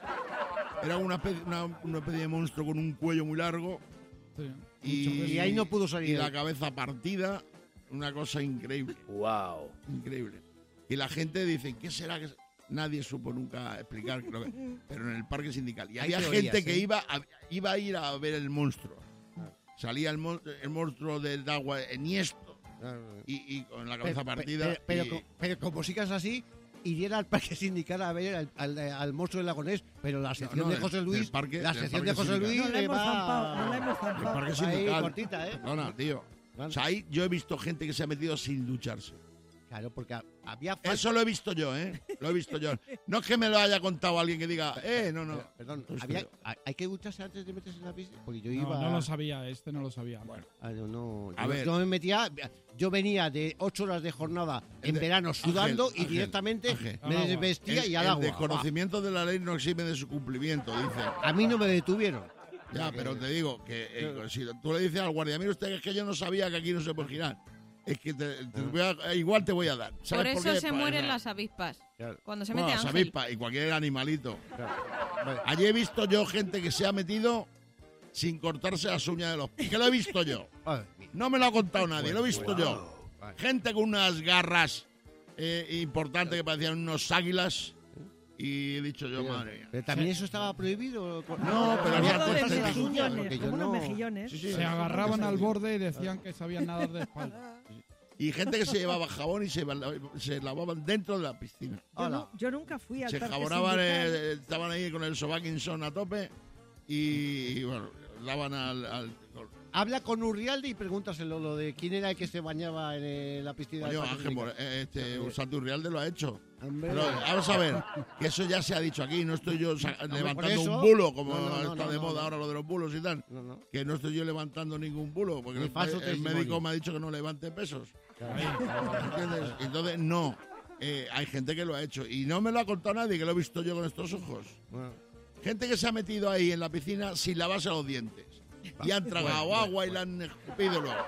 Era una especie, una, una especie de monstruo con un cuello muy largo Sí, y, muchas veces. Y ahí no pudo y salir. la cabeza partida, una cosa increíble. Wow. Increíble. Y la gente dice, ¿qué será que...? Nadie supo nunca explicar, creo que- pero en el parque sindical. Y Hay había teorías, gente que ¿eh? iba a, iba a ir a ver el monstruo. Salía el, mon- el monstruo del agua enhiesto y, y con la cabeza Pero- partida. Pero, pero, y- co- pero como sigas así, iría al parque sindical a ver al, al, al monstruo del lagonés, pero la sección no, de del- José del Luis, parque- la del sección parque de José sindical. Luis No la le hemos va- zampado, no la hemos el zampado. parque Ahí, sindical. cortita, ¿eh? Perdona, tío. O sea, ahí yo he visto gente que se ha metido sin ducharse. Claro, porque ha- había falta- Eso lo he visto yo, ¿eh? Lo he visto yo. No es que me lo haya contado alguien que diga, eh, no, no. Perdón, Pues había- creo. hay hay que ducharse antes de meterse en la piscina. Porque yo No, iba. no lo sabía, este no lo sabía. Bueno, Ah, no, no, A yo, ver. yo me metía, yo venía de ocho horas de jornada en de- verano sudando Ángel, y Ángel, directamente Ángel. Al me agua. desvestía el, y al el agua. desconocimiento de la ley no exime de su cumplimiento, dice. A mí no me detuvieron. Ya, pero te digo que eh, si tú le dices al guardia, mire usted, es que yo no sabía que aquí no se puede girar. Es que te, te voy a- igual te voy a dar. ¿Sabes Por eso qué? se Pa- mueren no. las avispas. Claro. Cuando se Bueno, mete las Ángel. avispas y cualquier animalito. Vale. Allí he visto yo gente que se ha metido sin cortarse las uñas de los pies. Que lo he visto yo. Madre mía. No me lo ha contado nadie, lo he visto yo. Vale. Gente con unas garras eh, importantes que parecían unos águilas. Y he dicho yo, madre mía. Pero también eso estaba prohibido. No, pero había algo de cortes las uñas, mejillones, porque yo como unos no- mejillones. Sí, sí. Se agarraban al borde y decían que sabían nadar de espalda. Y gente que se llevaba jabón y se, se lavaban dentro de la piscina. Yo, Hola. no- yo nunca fui al Se parque jabonaban, sindical. eh, estaban ahí con el Sobakinson a tope y, y, bueno, daban al... al Habla con Urrialde y pregúntaselo lo de quién era el que se bañaba en eh, la piscina. coño, del parque Ángel, sindical. More- eh, este, Santi Urrialde lo ha hecho. Hombre. Pero vamos a ver, que eso ya se ha dicho aquí, no estoy yo sa- por levantando eso- un bulo, como No, no, no, está no, de no, moda no. ahora lo de los bulos y tal. No, no. Que no estoy yo levantando ningún bulo, porque Ni el, falso el testimonio. médico me ha dicho que no levante pesos. Claro. ¿Entiendes? Entonces, no. Eh, hay gente que lo ha hecho. Y no me lo ha contado nadie, que lo he visto yo con estos ojos. Bueno, Gente que se ha metido ahí en la piscina sin lavarse los dientes. Y han tragado Bueno, agua y la han escupido luego.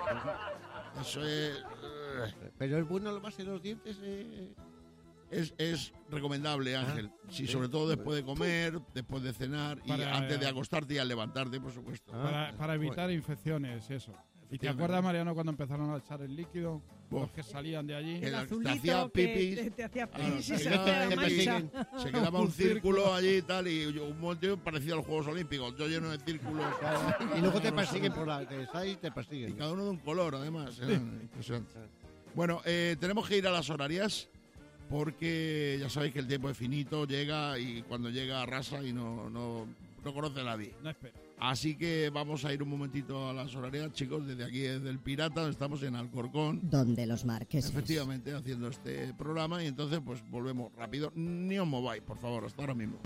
Eso es, pero es bueno lavarse los dientes. Eh. es, es recomendable, Ángel. Sí, sí. sobre todo después de comer, después de cenar y Para- antes de acostarte y al levantarte, por supuesto. Ah, Para, para evitar infecciones, eso. ¿Y te Efectivamente. acuerdas, Mariano, cuando empezaron a echar el líquido? Buah. Los que salían de allí. El- El te azulito hacía que pipis. te, te hacía Claro, pis y se se quedaba- hacía te la persiguen. mancha. Se quedaba un Un círculo círculo. allí y tal, y yo- un momento parecido a los Juegos Olímpicos, yo lleno de círculos. Y luego te persiguen por la que está ahí, te Y persiguen. cada uno de un color, además. Era impresionante. Bueno, eh, tenemos que ir a las horarias porque ya sabéis que el tiempo es finito, llega y cuando llega arrasa y no, no, no conoce a nadie. No espera. Así que vamos a ir un momentito a las horarias, chicos, desde aquí, desde el Pirata, estamos en Alcorcón. Donde los marqueses. Efectivamente, haciendo este programa y entonces pues volvemos rápido. Ni os mováis, por favor, hasta ahora mismo.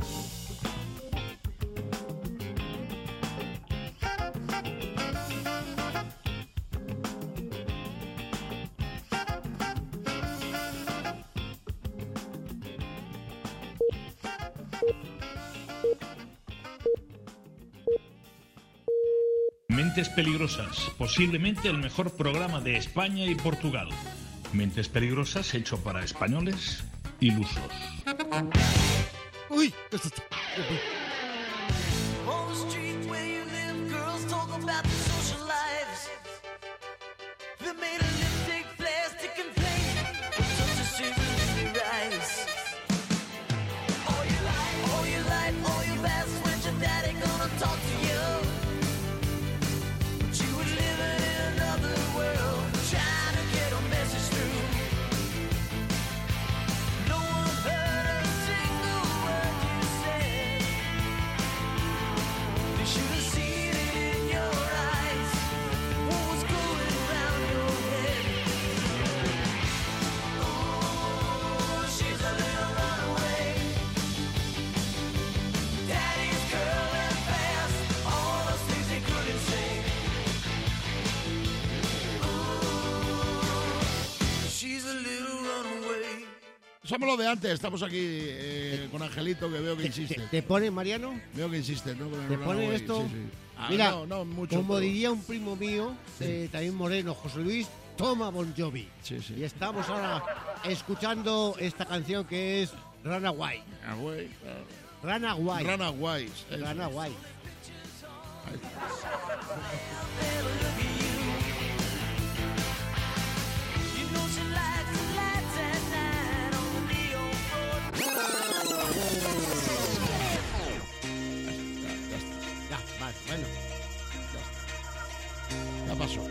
Mentes Peligrosas, posiblemente el mejor programa de España y Portugal. Mentes Peligrosas hecho para españoles ilusos. Uy, qué susto. On the street where you live, girls talk about their social lives. They made a lipstick, plastic and plain, such a shiver in their eyes. All your life, all your life, all your best friends, your daddy gonna talk to you. But you were living in another world, trying to get a message through. No one heard a single word you said. They should have seen it in your eyes, what was going round your head. Ooh, she's a little runaway. Daddy's curling fast, all those things they couldn't say. Ooh, she's a little runaway. Somos lo de antes, estamos aquí eh, con Angelito, que veo que insiste. ¿Te, te pone, Mariano? Veo que insiste, ¿no? Con el ¿Te Runaway, pone esto? sí, sí. Ah, Mira, no, no mucho, como pero- diría un primo mío, eh, también moreno, José Luis, toma Bon Jovi. Sí, sí. Y estamos ahora escuchando esta canción que es Runaway. Ah, güey, claro. Runaway. Runaway. eso. Runaway. You know she likes the lights at night on the neon Ya, vale, bueno. Ya pasó.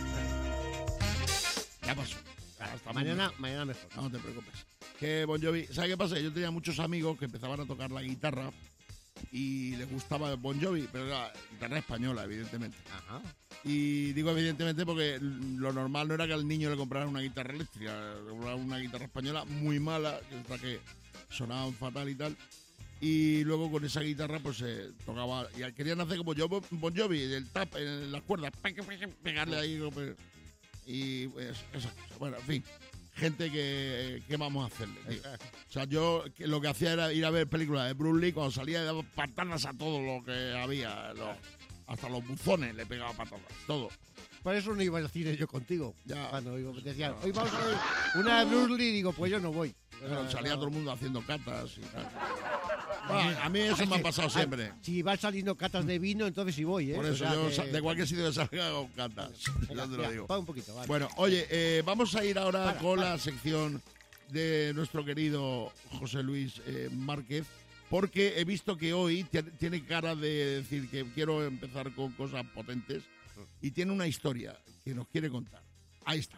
Ya pasó. Ya está, Mañana, mañana mejor. No te preocupes. Que Bon Jovi, ¿sabes qué pasa? Yo tenía muchos amigos que empezaban a tocar la guitarra y les gustaba Bon Jovi, pero era guitarra española, evidentemente. Ajá. Y digo evidentemente porque lo normal no era que al niño le compraran una guitarra eléctrica, le compraran una guitarra española muy mala, que hasta que sonaban fatal y tal. Y luego con esa guitarra pues se tocaba, y querían hacer como yo Bon Jovi, el tap en las cuerdas, pegarle ahí. Y pues esa cosa. Bueno, en fin, gente que, ¿qué vamos a hacerle, tío? O sea, yo que lo que hacía era ir a ver películas de Bruce Lee, cuando salía y daba patadas a todo lo que había, los- hasta los buzones le pegaba patadas, todo. Por eso no iba al cine yo contigo. Ya. Cuando iba, decían, hoy vamos a ver una de Bruce Lee, digo, pues yo no voy. Bueno, Ah, salía no. todo el mundo haciendo catas y tal. Bueno, a mí eso me ha pasado siempre. Ah, Si van saliendo catas de vino, entonces sí voy, ¿eh? Por O eso sea yo que- sa- de cualquier sitio que salga hago catas. Venga, Ya te lo mira, digo. pon un poquito, vale. Bueno, oye, eh, vamos a ir ahora Para, con para. la sección de nuestro querido José Luis eh, Márquez, porque he visto que hoy tie- tiene cara de decir que quiero empezar con cosas potentes y tiene una historia que nos quiere contar. Ahí está.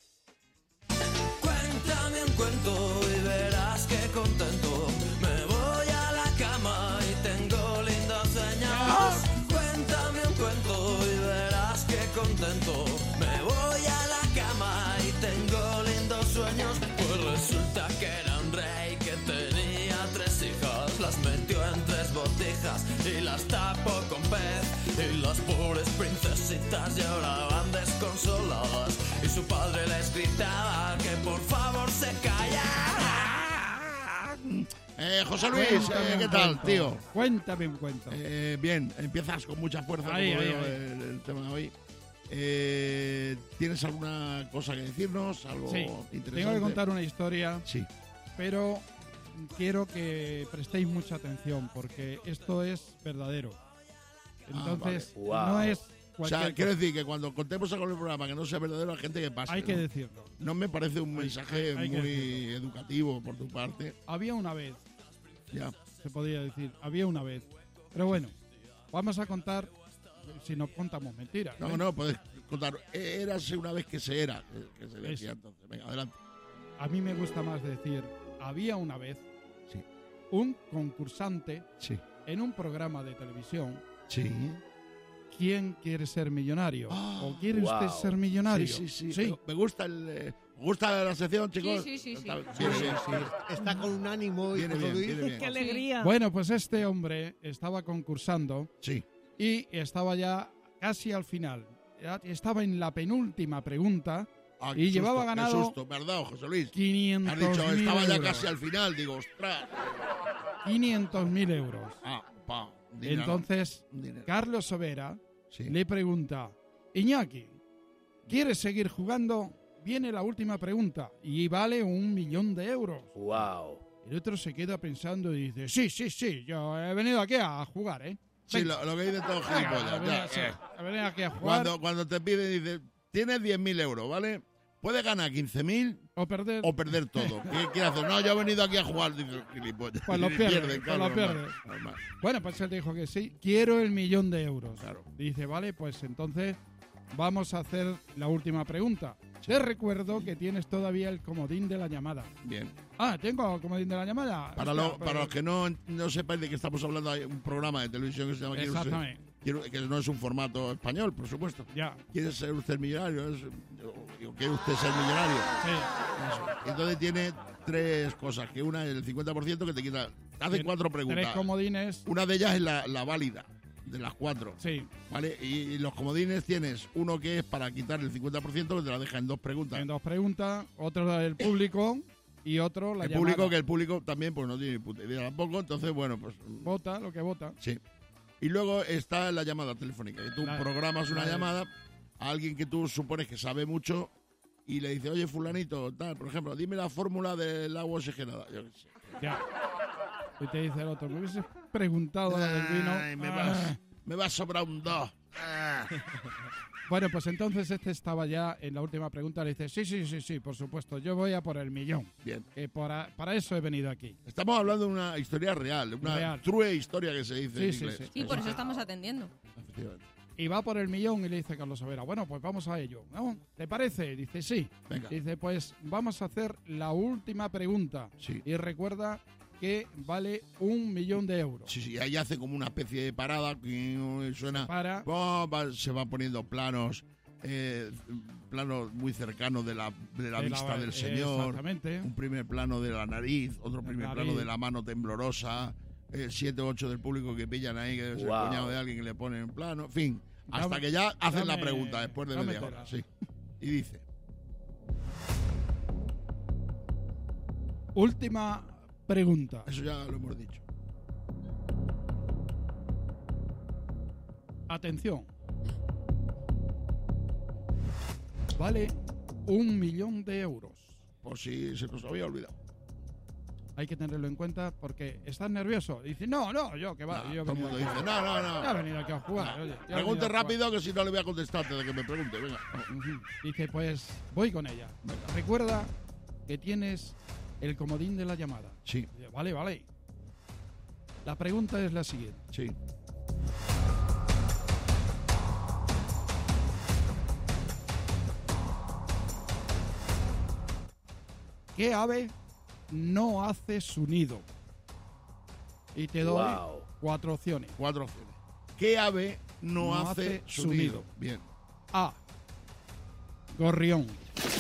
Cuéntame un cuento y verás que contento. Me voy a la cama y tengo lindos sueños. Cuéntame un cuento y verás que contento. Me voy a la cama y tengo lindos sueños. Pues resulta que era un rey que tenía tres hijas. Las metió en tres botijas y las tapó con pez. Y las pobres princesitas lloraban desconsoladas. Y su padre les gritaba que por favor se callaran. Eh, José Luis, Cuéntame eh, un ¿qué tal, cuento. tío? Cuéntame un cuento. Eh, bien, empiezas con mucha fuerza Ahí, como ahí, veo ahí. El, el tema de hoy. Eh, ¿Tienes alguna cosa que decirnos? ¿Algo Sí, interesante? tengo que contar una historia, Sí. pero quiero que prestéis mucha atención porque esto es verdadero. Entonces, Ah, vale. no es O sea, cualquier quiero cosa. decir que cuando contemos algo en el programa que no sea verdadero, la gente que pase. Hay que ¿no? decirlo. No me parece un Hay- mensaje hay que muy decirlo. educativo por tu parte. Había una vez, Ya. se podría decir, había una vez. Pero bueno, vamos a contar, si no contamos mentiras. No, ¿eh? no, puedes contar. Eh, Érase una vez que se era, que, que se decía Eso. entonces. Venga, adelante. A mí me gusta más decir, había una vez Sí. un concursante Sí. en un programa de televisión. Sí. ¿Quién quiere ser millonario? Ah, ¿O quiere usted wow. ser millonario? Sí, sí, sí. Me- Me gusta el. eh, ¿os gusta la sección, chicos? sí, sí, sí. Está, Sí, bien, sí, bien, sí. bien. Está con un ánimo y Viene José bien, Luis. viene bien. ¡Qué alegría! Bueno, pues este hombre estaba concursando Sí. y estaba ya casi al final. Ya estaba en la penúltima pregunta Ah, y qué llevaba susto, qué ganado susto, ¿verdad, José Luis? quinientos Has dicho, mil estaba ya euros. casi al final. Digo, ostras. quinientos mil euros. Ah, pa. un dinero, Entonces, un dinero. Carlos Sobera, le pregunta, Iñaki, ¿quieres seguir jugando? Viene la última pregunta y vale un millón de euros. Wow. El otro se queda pensando y dice, sí, sí, sí, yo he venido aquí a jugar, ¿eh? Sí, lo, lo que dice todo gilipollas. He venido, ya, sí, eh. he venido aquí a jugar. Cuando, cuando te pide, dice, tienes diez mil euros, ¿vale? Puedes ganar quince mil o perder o perder todo. ¿Qué quieres hacer? No, yo he venido aquí a jugar. Dice, gilipollas. Pues lo Y pierde, pierde, pues claro, lo pierde. normal, normal. Bueno, pues él dijo que sí, quiero el millón de euros. Claro. Dice, vale, pues entonces vamos a hacer la última pregunta. Te recuerdo que tienes todavía el comodín de la llamada. Bien. Ah, ¿tengo el comodín de la llamada? Para, Espera, lo- pero- para los que no, no sepáis de qué estamos hablando, hay un programa de televisión que se llama ¿Quiere usted- Exactamente. quiere- que no es un formato español, por supuesto. Ya. ¿Quiere ser usted millonario? Es- o- o ¿Quiere usted ser millonario? Sí. Eso. Entonces tiene tres cosas, que una es el cincuenta por ciento que te quita. Hace Tiene cuatro preguntas. Tres comodines. Una de ellas es la, la válida, de las cuatro. Sí. ¿Vale? Y, y los comodines tienes uno que es para quitar el cincuenta por ciento, que te la deja en dos preguntas. En dos preguntas, otro del público y otro la el llamada. público, que el público también pues no tiene ni puta idea tampoco, entonces bueno, pues Vota lo que vota. sí. Y luego está la llamada telefónica, que tú La- programas una la- llamada a alguien que tú supones que sabe mucho y le dices, oye, fulanito, tal, por ejemplo, dime la fórmula del agua oxigenada. Yo qué sé. Ya. Y te dice el otro, me hubieses preguntado la del vino. Ay, me, Ah. va, me va a sobrar un dos. Bueno, pues entonces este estaba ya en la última pregunta. Le dice, sí, sí, sí, sí, por supuesto, yo voy a por el millón. Bien. Que para, para eso he venido aquí. Estamos hablando de una historia real, una Real. true historia que se dice Sí, en sí, inglés. sí. Sí, por eso estamos atendiendo. Efectivamente. Y va por el millón y le dice Carlos Savera, bueno, pues vamos a ello. ¿No? ¿Te parece? Dice, sí. Venga. Dice, pues vamos a hacer la última pregunta. Sí. Y recuerda que vale un millón de euros. Sí, sí, ahí hace como una especie de parada que suena. Para. Oh, va- se van poniendo planos, eh, planos muy cercanos de la, de la De la- vista del eh, señor. exactamente. Un primer plano de la nariz, otro primer nariz. plano de la mano temblorosa, eh, siete o ocho del público que pillan ahí, que debe ser Wow. el cuñado de alguien que le ponen en plano. En fin, hasta Dame- que ya hacen la dame- pregunta después de dame media tela. hora. Sí. Y dice: Última pregunta. Eso ya lo hemos dicho. Atención. Vale un millón de euros. Por si se nos había olvidado. Hay que tenerlo en cuenta porque estás nervioso. Dice, no, no, yo que va. No, yo he todo el venido mundo aquí- dice: No, no, no. yo he venido aquí a jugar. oye, yo he venido Pregunte a jugar. rápido que si no le voy a contestar antes de que me pregunte. Venga. Ujú. Dice, pues voy con ella. Recuerda que tienes el comodín de la llamada. Sí, Dice, vale, vale. La pregunta es la siguiente. sí. ¿Qué ave no hace su nido? Y te doy Wow. cuatro opciones. Cuatro opciones. ¿Qué ave no, No hace, hace su su nido? nido. Bien. A. Gorrión.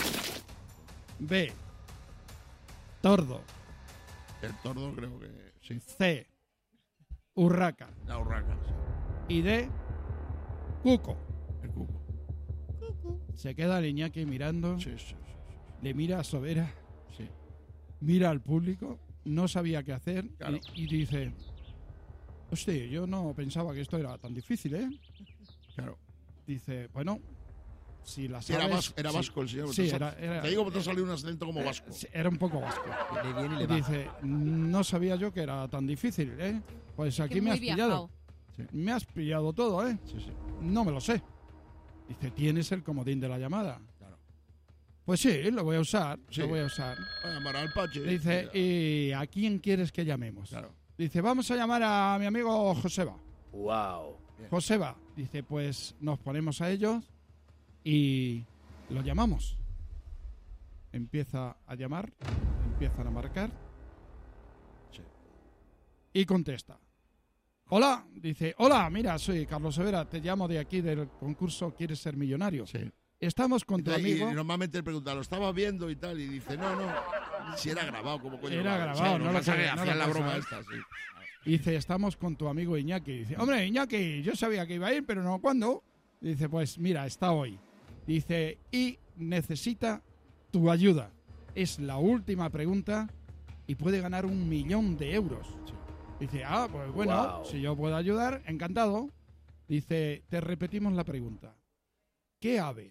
B. Tordo. El tordo creo que sí. C. Urraca. La urraca. Y D. Cuco. El cuco. Se queda el Iñaki mirando. Sí, sí, sí. Le mira a Sobera. Sí. Mira al público. No sabía qué hacer. Claro. Y, y dice... Hostia, yo no pensaba que esto era tan difícil, ¿eh? Claro. Dice, bueno... Si la Sí, sabes... era, vas- era sí. vasco el señor. Sí, Te era, sal- era- Te digo porque te ha salido un acento como vasco. Sí, era un poco vasco. Le viene y le Y va. dice, no sabía yo que era tan difícil, ¿eh? Pues aquí Que me muy has pillado. viajado. Me has pillado todo, ¿eh? Sí, sí. No me lo sé. Dice, ¿tienes el comodín de la llamada? Claro. Pues sí, lo voy a usar, Sí. lo voy a usar. Voy a llamar al Pache. Dice, ¿y a quién quieres que llamemos? Claro. Dice, vamos a llamar a mi amigo Joseba. Wow. Joseba, dice, pues nos ponemos a ellos y lo llamamos. Empieza a llamar, empiezan a marcar Sí. y contesta. Hola, dice, hola, mira, soy Carlos Severa, te llamo de aquí del concurso ¿Quieres ser millonario? Sí. Estamos con tu Entonces, y amigo. normalmente le pregunta, ¿lo estabas viendo y tal? Y dice, no, no. Si era grabado, como coño. Era va? grabado, Sí, no lo pasa puede- que no hacían lo la puede broma saber. esta, sí. Dice, estamos con tu amigo Iñaki. Dice, hombre, Iñaki, yo sabía que iba a ir, pero no cuándo. Dice, pues mira, está hoy. Dice, y necesita tu ayuda. Es la última pregunta y puede ganar un millón de euros. Dice, ah, pues bueno, Wow. si yo puedo ayudar, encantado. Dice, te repetimos la pregunta. ¿Qué ave?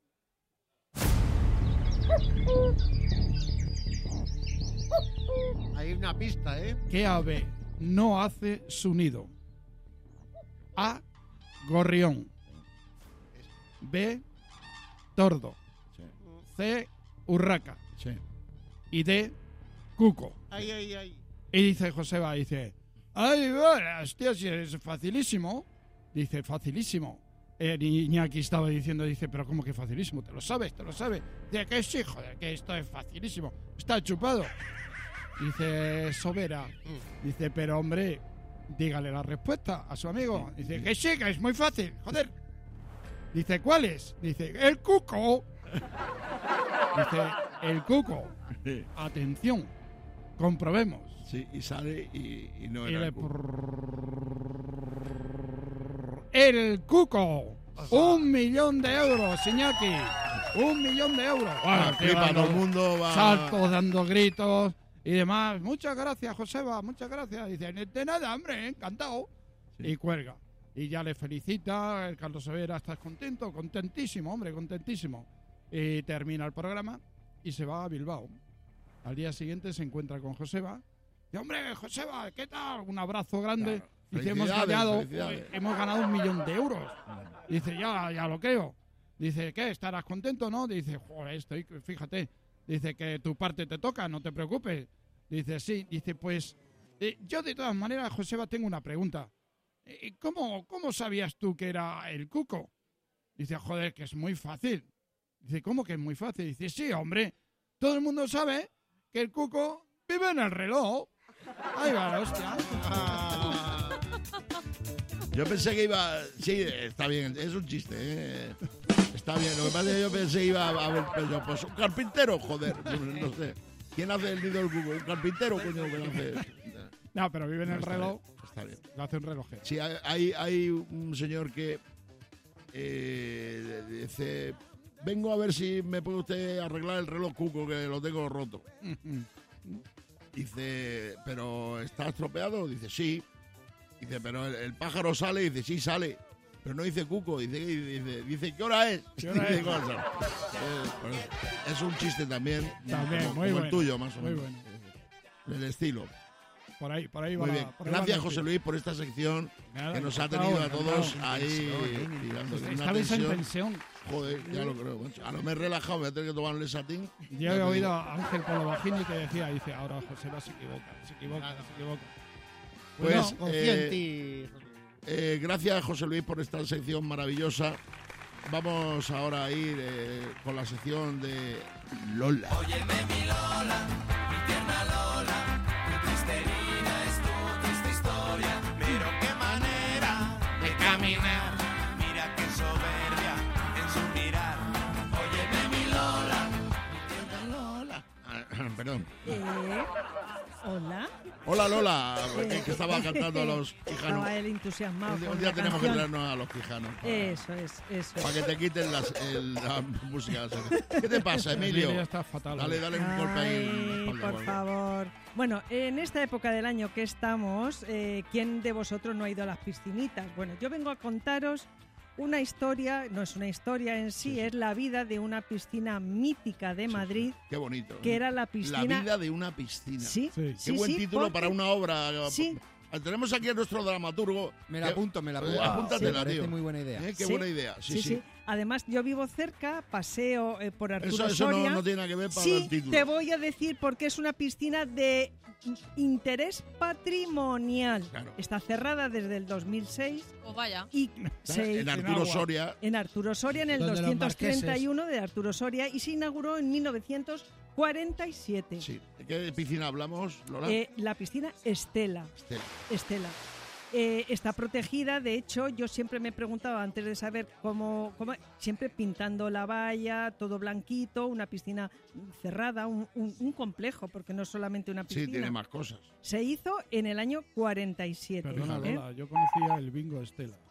Hay una pista, ¿eh? ¿Qué ave no hace su nido? A, gorrión. B, tordo. Sí. C, urraca. Sí. Y D, cuco. Ay, ay, ay. Y dice Joseba, dice, ay, bueno, hostia, si es facilísimo. Dice, facilísimo. El Iñaki estaba diciendo, dice, pero ¿cómo que facilísimo? ¿Te lo sabes? ¿Te lo sabes? Dice, que sí, joder, que esto es facilísimo. Está chupado. Dice, Sobera. Dice, pero hombre, dígale la respuesta a su amigo. Dice, que sí, que es muy fácil, joder. Dice, ¿cuál es? Dice, el cuco. Dice, el cuco. Atención, comprobemos. Sí, y sale y, y no Y era le el cuco. El cuco. Un millón de euros, Iñaki. Un millón de euros. Ah, flipa, todo el mundo va... Saltos, dando gritos y demás. Muchas gracias, Joseba, muchas gracias. Dice, de nada, hombre, encantado. Sí. Y cuelga. Y ya le felicita, el Carlos Sobera, ¿estás contento? Contentísimo, hombre, contentísimo. Y termina el programa y se va a Bilbao. Al día siguiente se encuentra con Joseba. Dice, hombre, Joseba, ¿qué tal? Un abrazo grande. Claro. Dice, hemos ganado, hemos ganado un millón de euros. Dice, ya, ya lo creo. Dice, ¿qué? ¿Estarás contento, no? Dice, joder, estoy, fíjate. Dice que tu parte te toca, no te preocupes. Dice, sí. Dice, pues, eh, yo de todas maneras, Joseba, tengo una pregunta. Eh, ¿Cómo, ¿Cómo sabías tú que era el cuco? Dice, joder, que es muy fácil. Dice, ¿cómo que es muy fácil? Dice, sí, hombre, todo el mundo sabe que el cuco vive en el reloj. Ahí va la hostia. Yo pensé que iba... Sí, está bien, es un chiste, ¿eh? Está bien, lo que pasa es que yo pensé que iba a haber... Pues, pues un carpintero, joder, no sé. ¿Quién hace el nido del cuco? ¿Un carpintero, coño, que lo hace? No, pero vive en No, el está reloj. bien, está bien. Lo hace un relojero. Sí, hay, hay, hay un señor que eh, dice... Vengo a ver si me puede usted arreglar el reloj cuco, que lo tengo roto. Dice, ¿pero está estropeado? Dice, sí. Dice, pero el, el pájaro sale. Dice, sí, sale. Pero no dice cuco. Dice, dice, dice ¿qué hora es? ¿Qué hora Dice, es? "¿Cómo sale?". Eh, pues, es un chiste también. También, como, muy como bueno. el tuyo, más o Muy menos. bueno. El estilo. Por ahí, por ahí va. Muy bien. por ahí va Gracias, el José estilo. Luis, por esta sección Nada, que nos ha encantado, tenido a todos encantado. ahí Tensión, tirando una Estabais en tensión. tensión. Joder, ya lo creo. macho. Ahora me he relajado, voy a tener que tomar un lesatín. Yo he oído a Ángel Polo Bajini que decía, dice, ahora José se equivoca, se equivoca, se equivoca. Pues, Bueno, consciente. Eh, gracias, José Luis, por esta sección maravillosa. Vamos ahora a ir eh, con la sección de Lola. Óyeme mi Lola, mi tierna Lola, mi tristerina es tu triste historia. Pero qué manera de caminar, mira qué soberbia en su mirar. Óyeme mi Lola, mi tierna Lola. Ah, perdón. Eh, hola. Hola, Lola, eh, que estaba cantando a los quijanos. Estaba él entusiasmado. Un día, con un día la tenemos que canción. traernos a los quijanos. Para, Eso es, eso para que es. te quiten las, el- la música. ¿Qué te pasa, Emilio? Emilio está fatal. Dale, dale un golpe ahí. en la Ay, espalda o por algo. favor. Bueno, en esta época del año que estamos, eh, ¿quién de vosotros no ha ido a las piscinitas? Bueno, yo vengo a contaros una historia, no es una historia en sí, Sí, sí. es la vida de una piscina mítica de Sí, Madrid, Qué bonito. que ¿eh? era la La piscina... vida de una piscina. Sí, Sí. sí, Qué buen sí, título porque- para una obra. Sí. Tenemos aquí a nuestro dramaturgo. Me la que- apunto, me la Eh, apunto. apúntatela, Me parece tío. muy buena idea. ¿Eh? Qué Sí. buena idea. Sí, sí. Sí, sí. Además, yo vivo cerca, paseo eh, por Arturo Eso, eso no, Soria. no tiene nada que ver para Sí, el título. te voy a decir porque es una piscina de interés patrimonial. Claro. Está cerrada desde el dos mil seis Pues vaya. y se En Arturo agua. Soria. en Arturo Soria, en el Donde los doscientos treinta y uno de Arturo Soria, y se inauguró en mil novecientos cuarenta y siete. Sí. ¿De qué piscina hablamos, Lola? Eh, la piscina Estela. Estela. Estela. Eh, está protegida, de hecho, yo siempre me he preguntado antes de saber cómo, cómo siempre pintando la valla, todo blanquito, una piscina cerrada, un, un- un complejo, porque no es solamente una piscina. Sí, tiene más cosas. Se hizo en el año cuarenta y siete. Perdona, ¿eh? Lola, yo conocía el bingo Estela.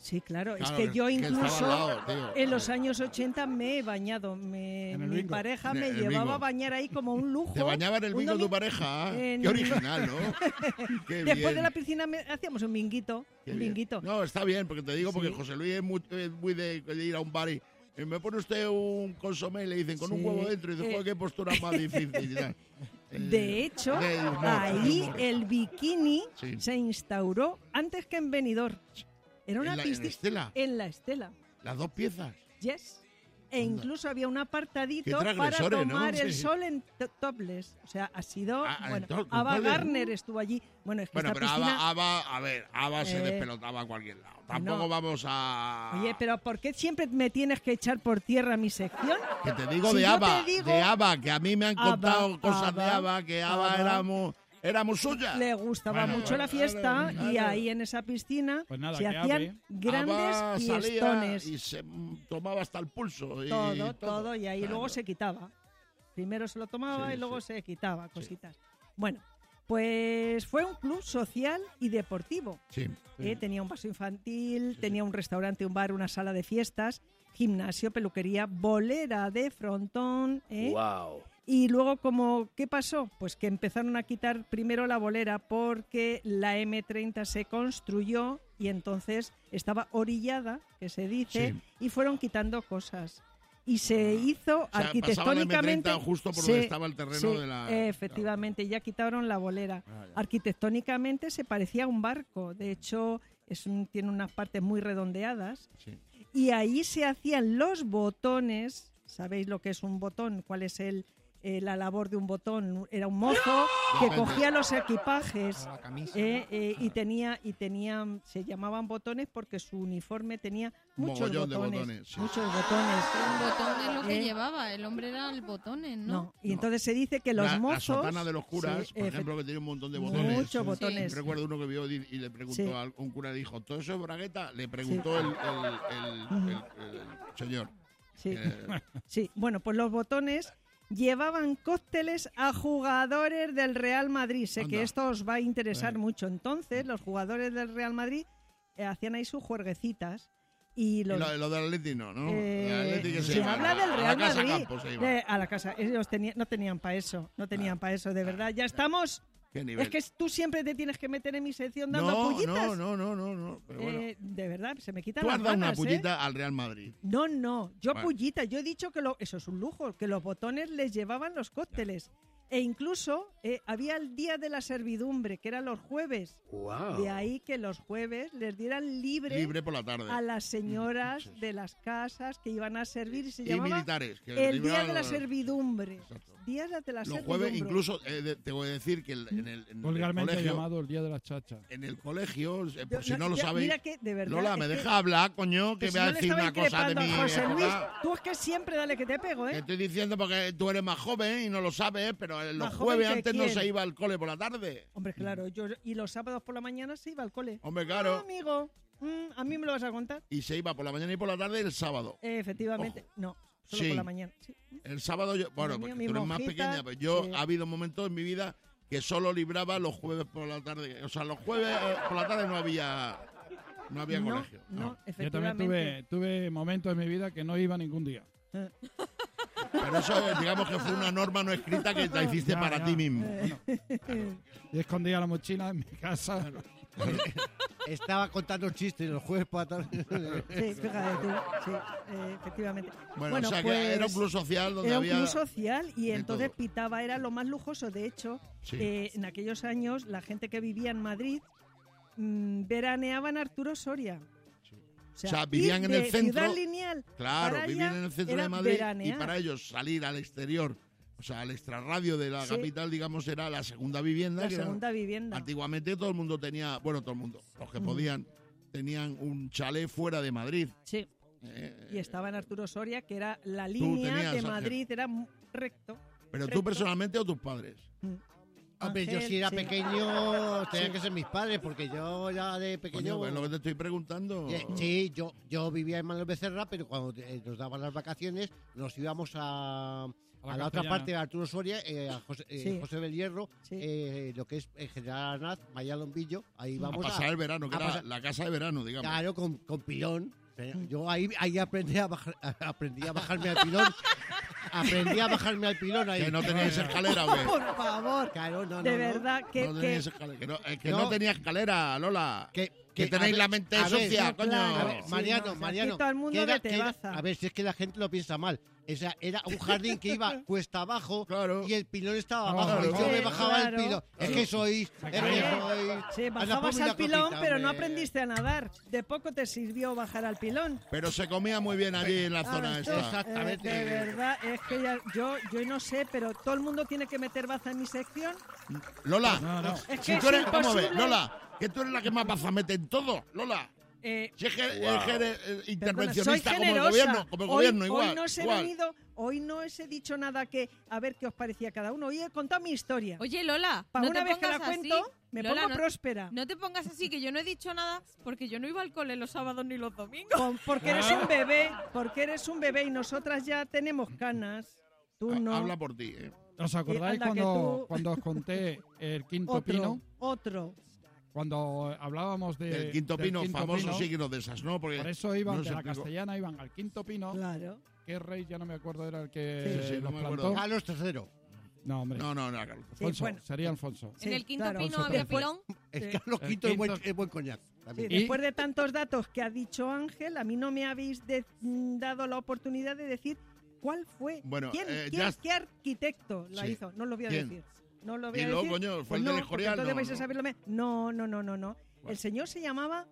Sí, claro, Claro, es que yo que estaba incluso al lado, tío. en los años ochenta me he bañado. Me, En el mi bingo. pareja En me el llevaba bingo. a bañar ahí como un lujo. ¿Te bañaba en el Un bingo tu domingo- pareja? en- Qué original, ¿no? Qué Después bien. de la piscina me- hacíamos un binguito. Qué un bien. binguito. No, está bien, porque te digo, porque Sí. José Luis es muy, es muy de, de ir a un bar y eh, me pone usted un consomé y le dicen con un Sí. huevo dentro y dice, Eh. joder, qué postura más difícil. y tal. Eh, De hecho, de humor, ahí de humor. el bikini Sí. se instauró antes que en Benidorm. Era una ¿En la- en piscina Estela? en la Estela. Las dos piezas. Yes. E Anda. incluso había un apartadito Qué para transgresores, ¿no? tomar el Sí. sol en to- topless. O sea, ha sido... Ah, bueno, entonces, Ava ¿cuál es? Gardner estuvo allí. Bueno, es que Bueno, esta pero piscina... Ava, Ava, a ver, Ava se Eh. despelotaba a cualquier lado. Tampoco No. vamos a... Oye, pero ¿por qué siempre me tienes que echar por tierra mi sección? Que te digo Si de yo Ava, te digo- de Ava, que a mí me han Ava, contado cosas de Ava, Ava, que Ava Ava. era muy, era muy suya. Le gustaba Bueno, mucho la claro, fiesta y claro. ahí en esa piscina Pues nada, se que hacían Ave. grandes Ava salía fiestones. y se mm, tomaba hasta el pulso. Y Todo, todo, y ahí Claro. luego se quitaba. Primero se lo tomaba Sí, y luego sí. se quitaba cositas. Bueno, pues fue un club social y deportivo. Sí. Eh, tenía un vaso infantil, tenía un restaurante, un bar, una sala de fiestas, gimnasio, peluquería, bolera de frontón. ¿eh? Wow. Y luego, como, ¿qué pasó? Pues que empezaron a quitar primero la bolera porque la eme treinta se construyó y entonces estaba orillada, que se dice, Sí. y fueron quitando cosas. Y se hizo O sea, pasaban la eme arquitectónicamente... treinta justo por se- donde estaba el terreno sí, de la... efectivamente, ya quitaron la bolera. Ah, ya. Arquitectónicamente se parecía a un barco. De hecho, es un- tiene unas partes muy redondeadas. Sí. Y ahí se hacían los botones. ¿Sabéis lo que es un botón? ¿Cuál es el, eh, la labor de un botón? Era un mozo que Depende. cogía los equipajes La camisa. eh, eh, y tenía y tenía se llamaban botones porque su uniforme tenía muchos Mogollón de botones, botones, sí. muchos botones. Un botón es lo que Eh, llevaba, el hombre era el botones, ¿no? No, y entonces se dice que los la, mozos... la sotana de los curas, Sí, por efe- ejemplo, que tiene un montón de botones. Muchos Sí. botones. Yo recuerdo uno que vio y, y le preguntó Sí. a un cura, dijo, ¿todo eso es bragueta? Le preguntó el, el- el- el- el señor. Sí. Eh, Sí, bueno, pues los botones llevaban cócteles a jugadores del Real Madrid. Sé que Anda. esto os va a interesar Eh. mucho. Entonces, los jugadores del Real Madrid eh, hacían ahí sus juerguecitas. Y y los, lo, lo del Atleti no, ¿no? eh, El Atleti que se se iba habla a- del a Real la casa Madrid. Campos se iba. eh, a la casa. Ellos tenían, no tenían para eso. No tenían para eso, de verdad. Ya estamos. ¿Qué nivel? Es que tú siempre te tienes que meter en mi sección dando no, pullitas. no, no, no, no, no. Pero bueno, Eh, de verdad, se me quitan tú las has dado una ganas, ¿eh? pullita al Real Madrid. No, no, yo Bueno. pullita, yo he dicho que lo, eso es un lujo, que los botones les llevaban los cócteles. E incluso eh, había el día de la servidumbre, que eran los jueves. Wow. De ahí que los jueves les dieran libre, Libre por la tarde. a las señoras de las casas que iban a servir y se Y llamaba militares. Que el día libraban de la los- servidumbre. Exacto. Día de la Los servidumbre. jueves, incluso, eh, de- te voy a decir que el- en el, en el Vulgarmente colegio, llamado el Día de las Chachas. en el colegio, eh, por Yo- si no lo ya, sabéis, Mira que, de verdad, Lola, ¿me es que- deja hablar, coño? Que que si me va no a le decir estaba una cosa de increpando mi a José Luis, época. tú es que siempre dale que te pego, Te ¿eh? estoy diciendo porque tú eres más joven y no lo sabes, pero en los ¿Más joven jueves que antes no quién? se iba al cole por la tarde. Hombre, claro, yo y los sábados por la mañana se iba al cole. Hombre, Ah, claro. amigo, mm, a mí me lo vas a contar. Y se iba por la mañana y por la tarde el sábado. Eh, efectivamente, no, solo Sí. por la mañana. Sí. El sábado yo, bueno, Dios mío, porque mi tú eres más monjita, pequeña, pero yo sí. ha habido momentos en mi vida que solo libraba los jueves por la tarde. O sea, los jueves eh, por la tarde no había no había No, colegio. no, no. Yo también efectivamente. tuve, tuve momentos en mi vida que no iba ningún día. Eh, Pero eso, eh, digamos que fue una norma no escrita que la hiciste Ya, para ya. ti mismo. Yo escondía la mochila en mi casa. Estaba contando chistes los jueves por la tarde. Sí, fíjate tú, sí, eh, efectivamente. Bueno, o sea, que era un club social donde era había... un club social y de entonces todo. pitaba, era lo más lujoso. De hecho, Sí. eh, en aquellos años la gente que vivía en Madrid mm, veraneaba en Arturo Soria. O sea, vivían ir en el de centro. Ciudad Lineal Claro, para vivían allá en el centro era de Madrid veranear. y para ellos salir al exterior, o sea, al extrarradio de la Sí. capital, digamos, era la segunda vivienda. La que era- segunda vivienda. Antiguamente todo el mundo tenía, bueno, todo el mundo, los que podían, tenían un chalet fuera de Madrid. Sí. Eh, Y estaba en Arturo Soria, que era la línea tenías, de Ángel. Madrid, era mu- recto. pero tú recto. personalmente o tus padres. Mm. Hombre, yo Ángel, si era sí. pequeño tenían Sí. que ser mis padres, porque yo ya de pequeño... Coño, es lo que te estoy preguntando. Eh, Sí, yo, yo vivía en Manuel Becerra, pero cuando eh, nos daban las vacaciones nos íbamos a, A la a la otra Castellana. parte de Arturo Soria, eh, a José, eh, Sí. José del Hierro, Sí. eh, lo que es eh, General Arnaz, Maya Lombillo, ahí A vamos a... pasar el verano, que a era pasar- la casa de verano, digamos. Claro, con, con pilón. Yo ahí, ahí aprendí, a bajar, aprendí a bajarme al pilón. Aprendí a bajarme al pilón ahí. Que no teníais escalera, ¿o qué? Por favor. Claro, no, no, de no. verdad que, No que- teníais escalera. Que no, es que no, No. tenía escalera, Lola. Que, Que tenéis a ver, la mente a ver, sucia, sí, coño. claro. A ver, Sí, Mariano, no, o sea, Mariano. aquí todo el mundo que era- vete que era- baza. a ver, si es que la gente lo piensa mal. O sea, era un jardín que iba cuesta abajo Claro. y el pilón estaba Claro, abajo. y yo me sí, bajaba claro. el pilón. Es Claro. que sois. Es que caía. sois. Sí, Anda, bajabas ponme una al pilón, copita, pero no hombre. aprendiste a nadar. De poco te sirvió bajar al pilón. Pero se comía muy bien allí en la zona Ah, esta. esto, Exactamente. eh, de verdad, es que ya- yo, yo no sé, pero todo el mundo tiene que meter baza en mi sección. Lola, No, no. Es si que tú es eres, vamos a ver, imposible. Lola, que tú eres la que más baza mete en todo, Lola. Eh, Si es que, es que eres eh, Perdona, intervencionista soy como el generosa. gobierno, como el hoy, gobierno igual. Hoy no os he igual. venido, hoy no os he dicho nada que a ver qué os parecía cada uno. Hoy he contado mi historia. Oye, Lola, Para no una te vez que la pongas así. cuento, me Lola, pongo no, próspera. no te pongas así, que yo no he dicho nada porque yo no iba al cole los sábados ni los domingos. Con- porque eres Ah. un bebé, porque eres un bebé y nosotras ya tenemos canas. Tú Ha- no. Habla por ti, ¿eh? ¿Os acordáis anda que cuando, tú- cuando os conté el quinto Otro, pino? otro. Cuando hablábamos de, El quinto del pino, quinto famoso pino, signo de esas, ¿no? Porque por eso iban no de se la explicó. castellana, iban al quinto pino. Claro. ¿Qué rey? Ya no me acuerdo, era el que Sí, sí, no los me plantó. acuerdo. Carlos tercero. No, hombre. No, no, no, Carlos. Sí, Alfonso, bueno. sería Alfonso. Sí, en el quinto claro. pino Alfonso había Pérez. pilón. El Sí. Carlos El Quinto es buen, quinto- es buen coñac. Sí, también. Y- después de tantos datos que ha dicho Ángel, a mí no me habéis de- dado la oportunidad de decir cuál fue. Bueno, ¿Quién, eh, quién- ya- qué arquitecto la Sí. hizo? No lo voy a ¿Quién? decir. No lo voy Dilo, a decir. coño, fue Pues el no, del porque Escorial, entonces no, vais a no. saberlo me- No, no, no, no, no. Bueno. El señor se llamaba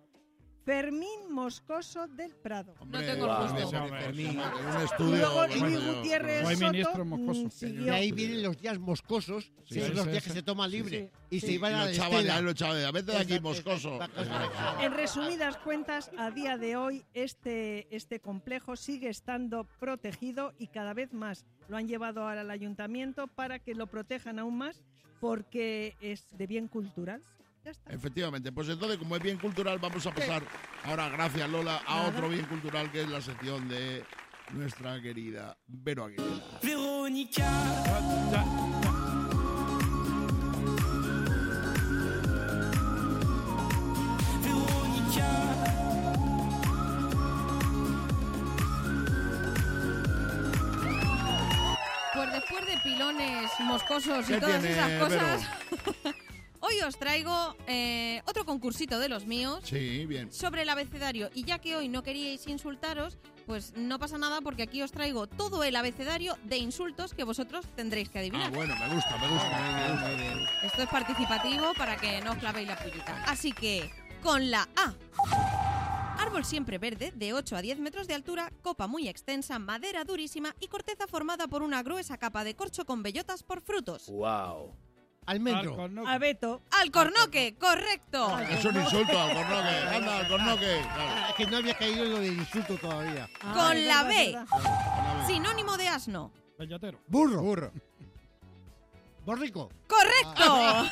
Fermín Moscoso del Prado. Hombre, tengo el gusto. ese hombre, Fermín. en un Y estudio. luego bueno, Luis yo- Gutiérrez Fue Soto ministro Moscoso. mm, siguió. De ahí vienen los días moscosos, Sí, que son sí, los sí, días sí. que se toma libre. Sí, Y sí. se iban Y a lo la echaban, Estela. ya lo echaban. A vete de aquí, Exacto, moscoso. exacto. En resumidas cuentas, a día de hoy este, este complejo sigue estando protegido y cada vez más lo han llevado ahora al ayuntamiento para que lo protejan aún más porque es de bien cultural. Ya está. Efectivamente, pues entonces, como es bien cultural, vamos a pasar ahora, gracias Lola, a Nada. otro bien cultural que es la sección de nuestra querida Vero Aguilera. Verónica, Verónica, Pues después de pilones moscosos y ¿Qué todas tiene, esas cosas, Vero? hoy os traigo eh, otro concursito de los míos Sí, bien. sobre el abecedario. Y ya que hoy no queríais insultaros, pues no pasa nada porque aquí os traigo todo el abecedario de insultos que vosotros tendréis que Ah, adivinar. bueno, me gusta, me gusta. me gusta. Esto es participativo para que no os clavéis la pullita. Así que, con la A. Árbol siempre verde, de ocho a diez metros de altura, copa muy extensa, madera durísima y corteza formada por una gruesa capa de corcho con bellotas por frutos. Wow. Almendro. Alcornoque. Abeto. ¡Alcornoque! ¡Correcto! Es un insulto al cornoque. Anda, al cornoque. Claro. Ah, es que no había caído en lo del insulto todavía. Ah, Con es la verdad, B. es verdad. Sinónimo de asno. Bellotero. Burro. Burro. Borrico. ¡Correcto!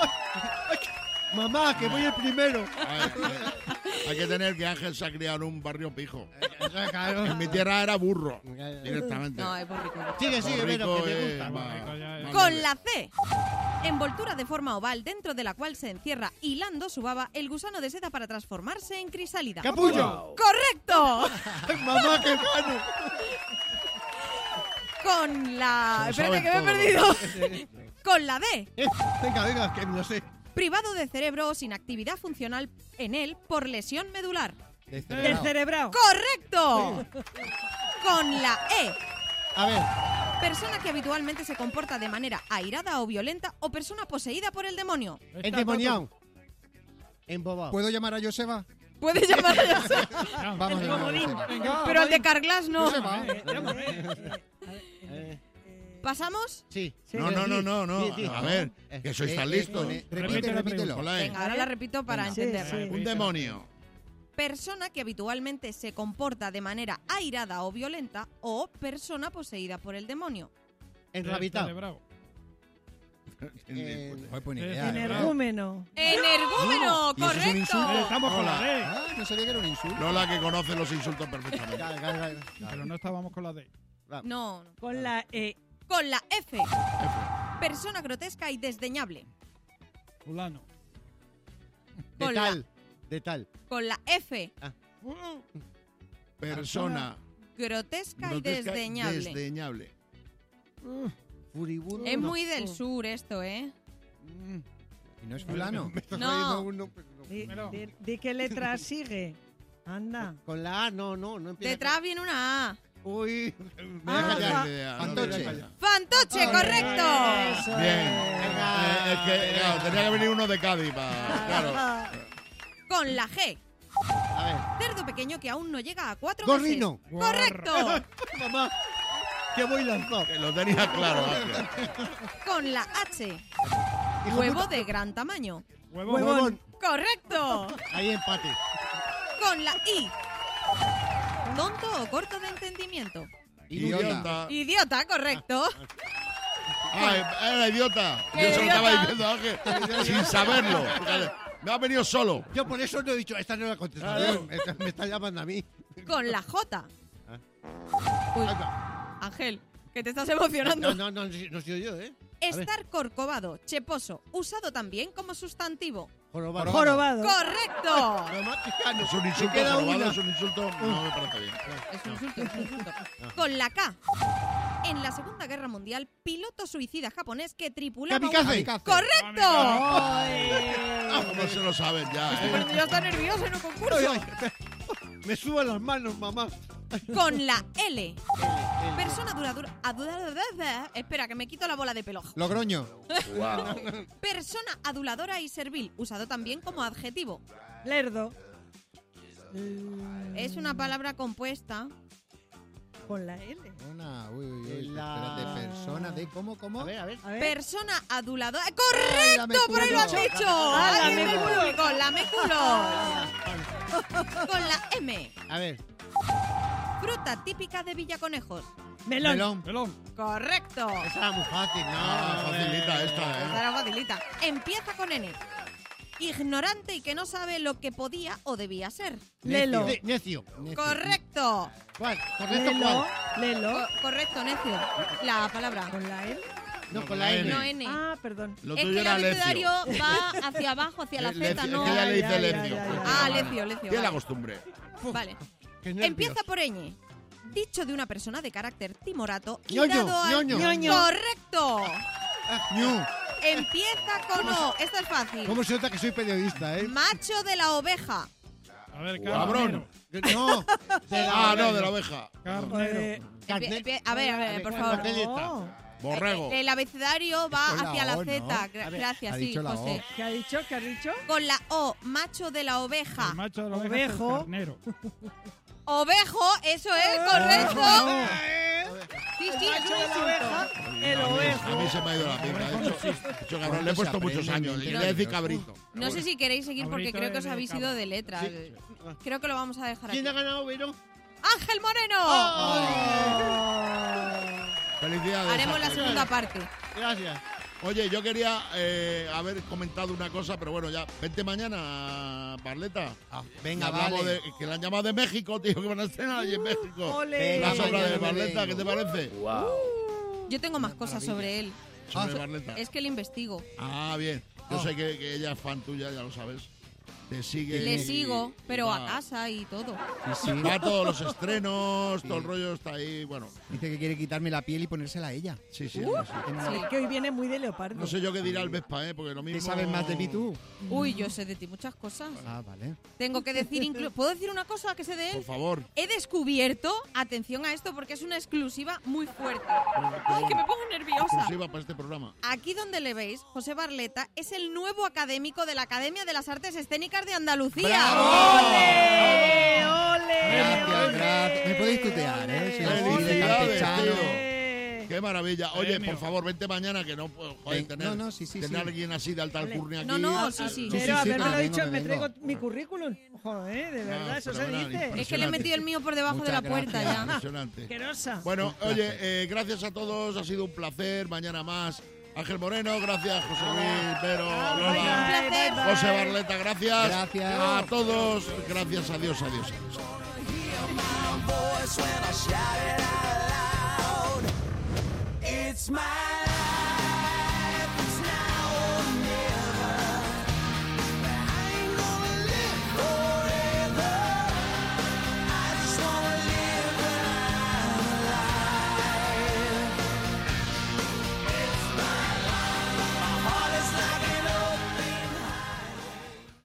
Mamá, que voy el primero. Hay, hay- hay que tener que Ángel se ha criado en un barrio pijo. Claro. En mi tierra era burro, directamente. No, es borrico. Sigue, sigue, Vero, que me Borrico gusta. es más- Borrico ya es- más Con leve. la C. Envoltura de forma oval dentro de la cual se encierra hilando su baba el gusano de seda para transformarse en crisálida. ¡Capullo! ¡Correcto! ¡Ay, mamá, qué gano! Con la... Se lo Espérate que saben me he todo. perdido. Con la D. Eh, venga, venga, que me lo sé. Privado de cerebro o sin actividad funcional en él por lesión medular. Del cerebrao. ¡Correcto! Con la E. A ver, Persona que habitualmente se comporta de manera airada o violenta o persona poseída por el demonio. endemoniado. Embobado. ¿Puedo llamar a Joseba? Puedes llamar a eso. Vamos a llamar a comodín. Joseba. Venga, Pero al de vaya. Carglass no. Joseba. Eh, vamos, eh, eh, a ver, Eh, eh, ¿Pasamos? sí. Sí. No, no, no, no, no. Sí, sí. A ver, que sois tan Eh, eh, listos. eh, Repite, Repite la repítelo. Hola, eh. Venga, ahora la repito para Venga. Sí, entenderla. sí. Un demonio. Persona que habitualmente se comporta de manera airada o violenta o persona poseída por el demonio. Enrabitado. Celebrado. Eh, Joder, pues ni idea, ¿eh? Energúmeno. Energúmeno, ¿Y eso es un correcto. insulto? Estamos con la Hola. D. Ah, no sabía que era un insulto. Lola, que conoce los insultos perfectamente. Dale, dale, dale. Pero no estábamos con la D. No, no. Con la E. Con la F. Persona grotesca y desdeñable. Fulano. De Con la, tal, de tal. con la F. Persona Grotesca, y grotesca, desdeñable. desdeñable. Furibundo. Es no. muy del sur esto, ¿eh? ¿Y no es fulano? Me estás No. trayendo uno, pero no. Di, Pero- di- di qué letra sigue. Anda. Con la A, no, no, no empieza. Detrás viene una A. con- Uy, me Ah, voy a callar. fa- Ni idea, no Fantoche. te voy a callar. ¡Fantoche, correcto! Eso Bien. es. Eh, es que, claro, tenía que venir uno de Cádiz para. Claro. Con la G. A Cerdo pequeño que aún no llega a cuatro Gorrino. meses. ¡Correcto! ver, mamá, que voy lanzado. Que lo tenía claro, Ángel. Con la H. Hijo Huevo puta. de gran tamaño. Huevo. Huevón. ¡Correcto! Ahí empate. Con la I. Tonto o corto de entendimiento. Idiota. Idiota, correcto. Ah, era idiota. Yo ¿Qué se lo estaba idiota? diciendo a Ángel sin saberlo. Porque me ha venido solo. Yo por eso no he dicho, esta no es la contestación. Esta me está llamando a mí. Con la J. Ah. Uy, Ahí va. Ángel, que te estás emocionando. No, no, no, no soy yo, ¿eh? Estar corcovado, cheposo, usado también como sustantivo. Jorobado. Jorobado. ¡Correcto! Mamá, fíjate, Es un me insulto, queda jorobado una. es un insulto. No me parece bien. Es un insulto, es un insulto. Con la K. En la Segunda Guerra Mundial, piloto suicida japonés que tripulaba un... Kamikaze. ¡Correcto! Ah, ¿cómo se lo saben ya? eh? Pero yo estoy nervioso en un Ay, concurso. ay, me suban las manos, mamá. Con la L. Persona duradura... adula- Espera, que me quito la bola de pelo. Logroño. Persona aduladora y servil, usado también como adjetivo. Lerdo. Es una palabra compuesta. Con la L. Una, uy, uy, uy. La- Espérate, persona de cómo, cómo. A ver, a ver. A ver. Persona aduladora. Ay, ¡Correcto! la me ¡Por ahí lo has culo. dicho! Ah, la ¡Ay, me el culo. público! ¡La me culo! Con la M. A ver. Fruta típica de Villaconejos. Melón. Melón. Pelón. Correcto. Esa era muy fácil, ¿no? Ah, facilita esta, Esta ¿eh? era facilita. Empieza con N. Ignorante y que no sabe lo que podía o debía ser. Lelo. Ne- Necio. Correcto. ¿Cuál? ¿Correcto Lelo. cuál? Lelo. Co- correcto, necio. La palabra. Con la L. No, con la N. No N. Ah, perdón. Lo Es tuyo que el era Lecio. abecedario va hacia abajo, hacia la Eh, Z, Lecio, no. es que ya le Ya, dice ya, Lecio. ya, ya. Ah, Lecio, Lecio. Tiene la Vale. costumbre. Vale. Qué nervios. Empieza por ñ. Dicho de una persona de carácter timorato y Ñoño, dado al... ñoño. Ñoño. ¡Correcto! Ñu. Empieza con O. Esto es fácil. ¿Cómo se nota que soy periodista, eh? Macho de la oveja. A ver, Cabrón. carnero. No. De Ah, no, de la oveja. Carnero. Eh, Carne- Empie- empie- A ver, a ver, por favor. ¿qué letra? oh. Borrego. El abecedario va Con la hacia la O, ¿no? Z. A Gra- ver, Gracias, ha sí, dicho la José. ¿Qué ha dicho? ¿Qué ha dicho? Con la O, macho de la oveja. El macho de la oveja es el Ovejo. carnero. Ovejo, eso es, correcto. Sí, sí, es Macho un de la insulto. oveja. El A ovejo. mí se me ha ido la pinta. He dicho, he dicho cabrón, le he puesto muchos años. Y le voy a decir cabrito. No sé si queréis seguir porque Cabrito creo que os de habéis cabra. ido de letras. Creo que lo vamos a dejar aquí. ¿Quién ha ganado, Vero? ¡Ángel Moreno! Felicidades. Haremos la Ángel. segunda parte. Gracias. Oye, yo quería eh, haber comentado una cosa, pero bueno, ya. Vente mañana, Barleta. Venga, Que hablamos vale. de, que le han llamado de México, tío, que van a estrenar allí en México. Ole. La Venga, sombra de mañana me Barleta, ¿qué vengo. te parece? Yo tengo más cosas sobre él. Sobre Barleta. Es que le investigo. Ah, bien. Yo Oh. sé que, que ella es fan tuya, ya lo sabes. Te sigue. Le y- sigo, y pero a va- casa y todo. Sí, sí. Va a todos los estrenos, todo el rollo está ahí. Bueno, Dice que quiere quitarme la piel y ponérsela a ella. sí, sí. Uh. sí. Sí. Que hoy viene muy de leopardo. No sé yo qué dirá el Vespa, ¿eh? Porque lo mismo. ¿Qué sabes más de mí tú? Uy, yo sé de ti muchas cosas. Ah, vale. Tengo que decir, inclu- ¿puedo decir una cosa que sé de Por él? favor. He descubierto, atención a esto porque es una exclusiva muy fuerte. Ay, que me pongo nerviosa. Exclusiva para este programa. Aquí donde le veis, José Barleta es el nuevo académico de la Academia de las Artes Escénicas de Andalucía. ¡Ole! ¡Ole! Gracias, gracias. Me podéis tutear, ¿eh? Si así de Felicidades, campechano. tío. Eh, Qué maravilla. Oye, Premio. por favor, vente mañana que no puedo joder, Ven- tener, no, no, sí, sí, tener sí. alguien así de alta alcurnia aquí. No, no, sí, sí. Sí, Pero sí, haberme que lo me dicho, vengo, me me traigo vengo. mi currículum. Joder, de verdad, Ah, eso se fenomenal, dice. Es que le he metido el mío por debajo de la Muchas puerta gracias. ya. Impresionante. Asquerosa. Bueno, Un oye, placer. eh, gracias a todos, ha sido un placer. Mañana más. Ángel Moreno, gracias. José Luis, Pero, Bye, Lola, bye, bye, bye. José Barleta, gracias. Gracias. A todos, gracias. Adiós, adiós, adiós. voice when I shout it out loud. It's my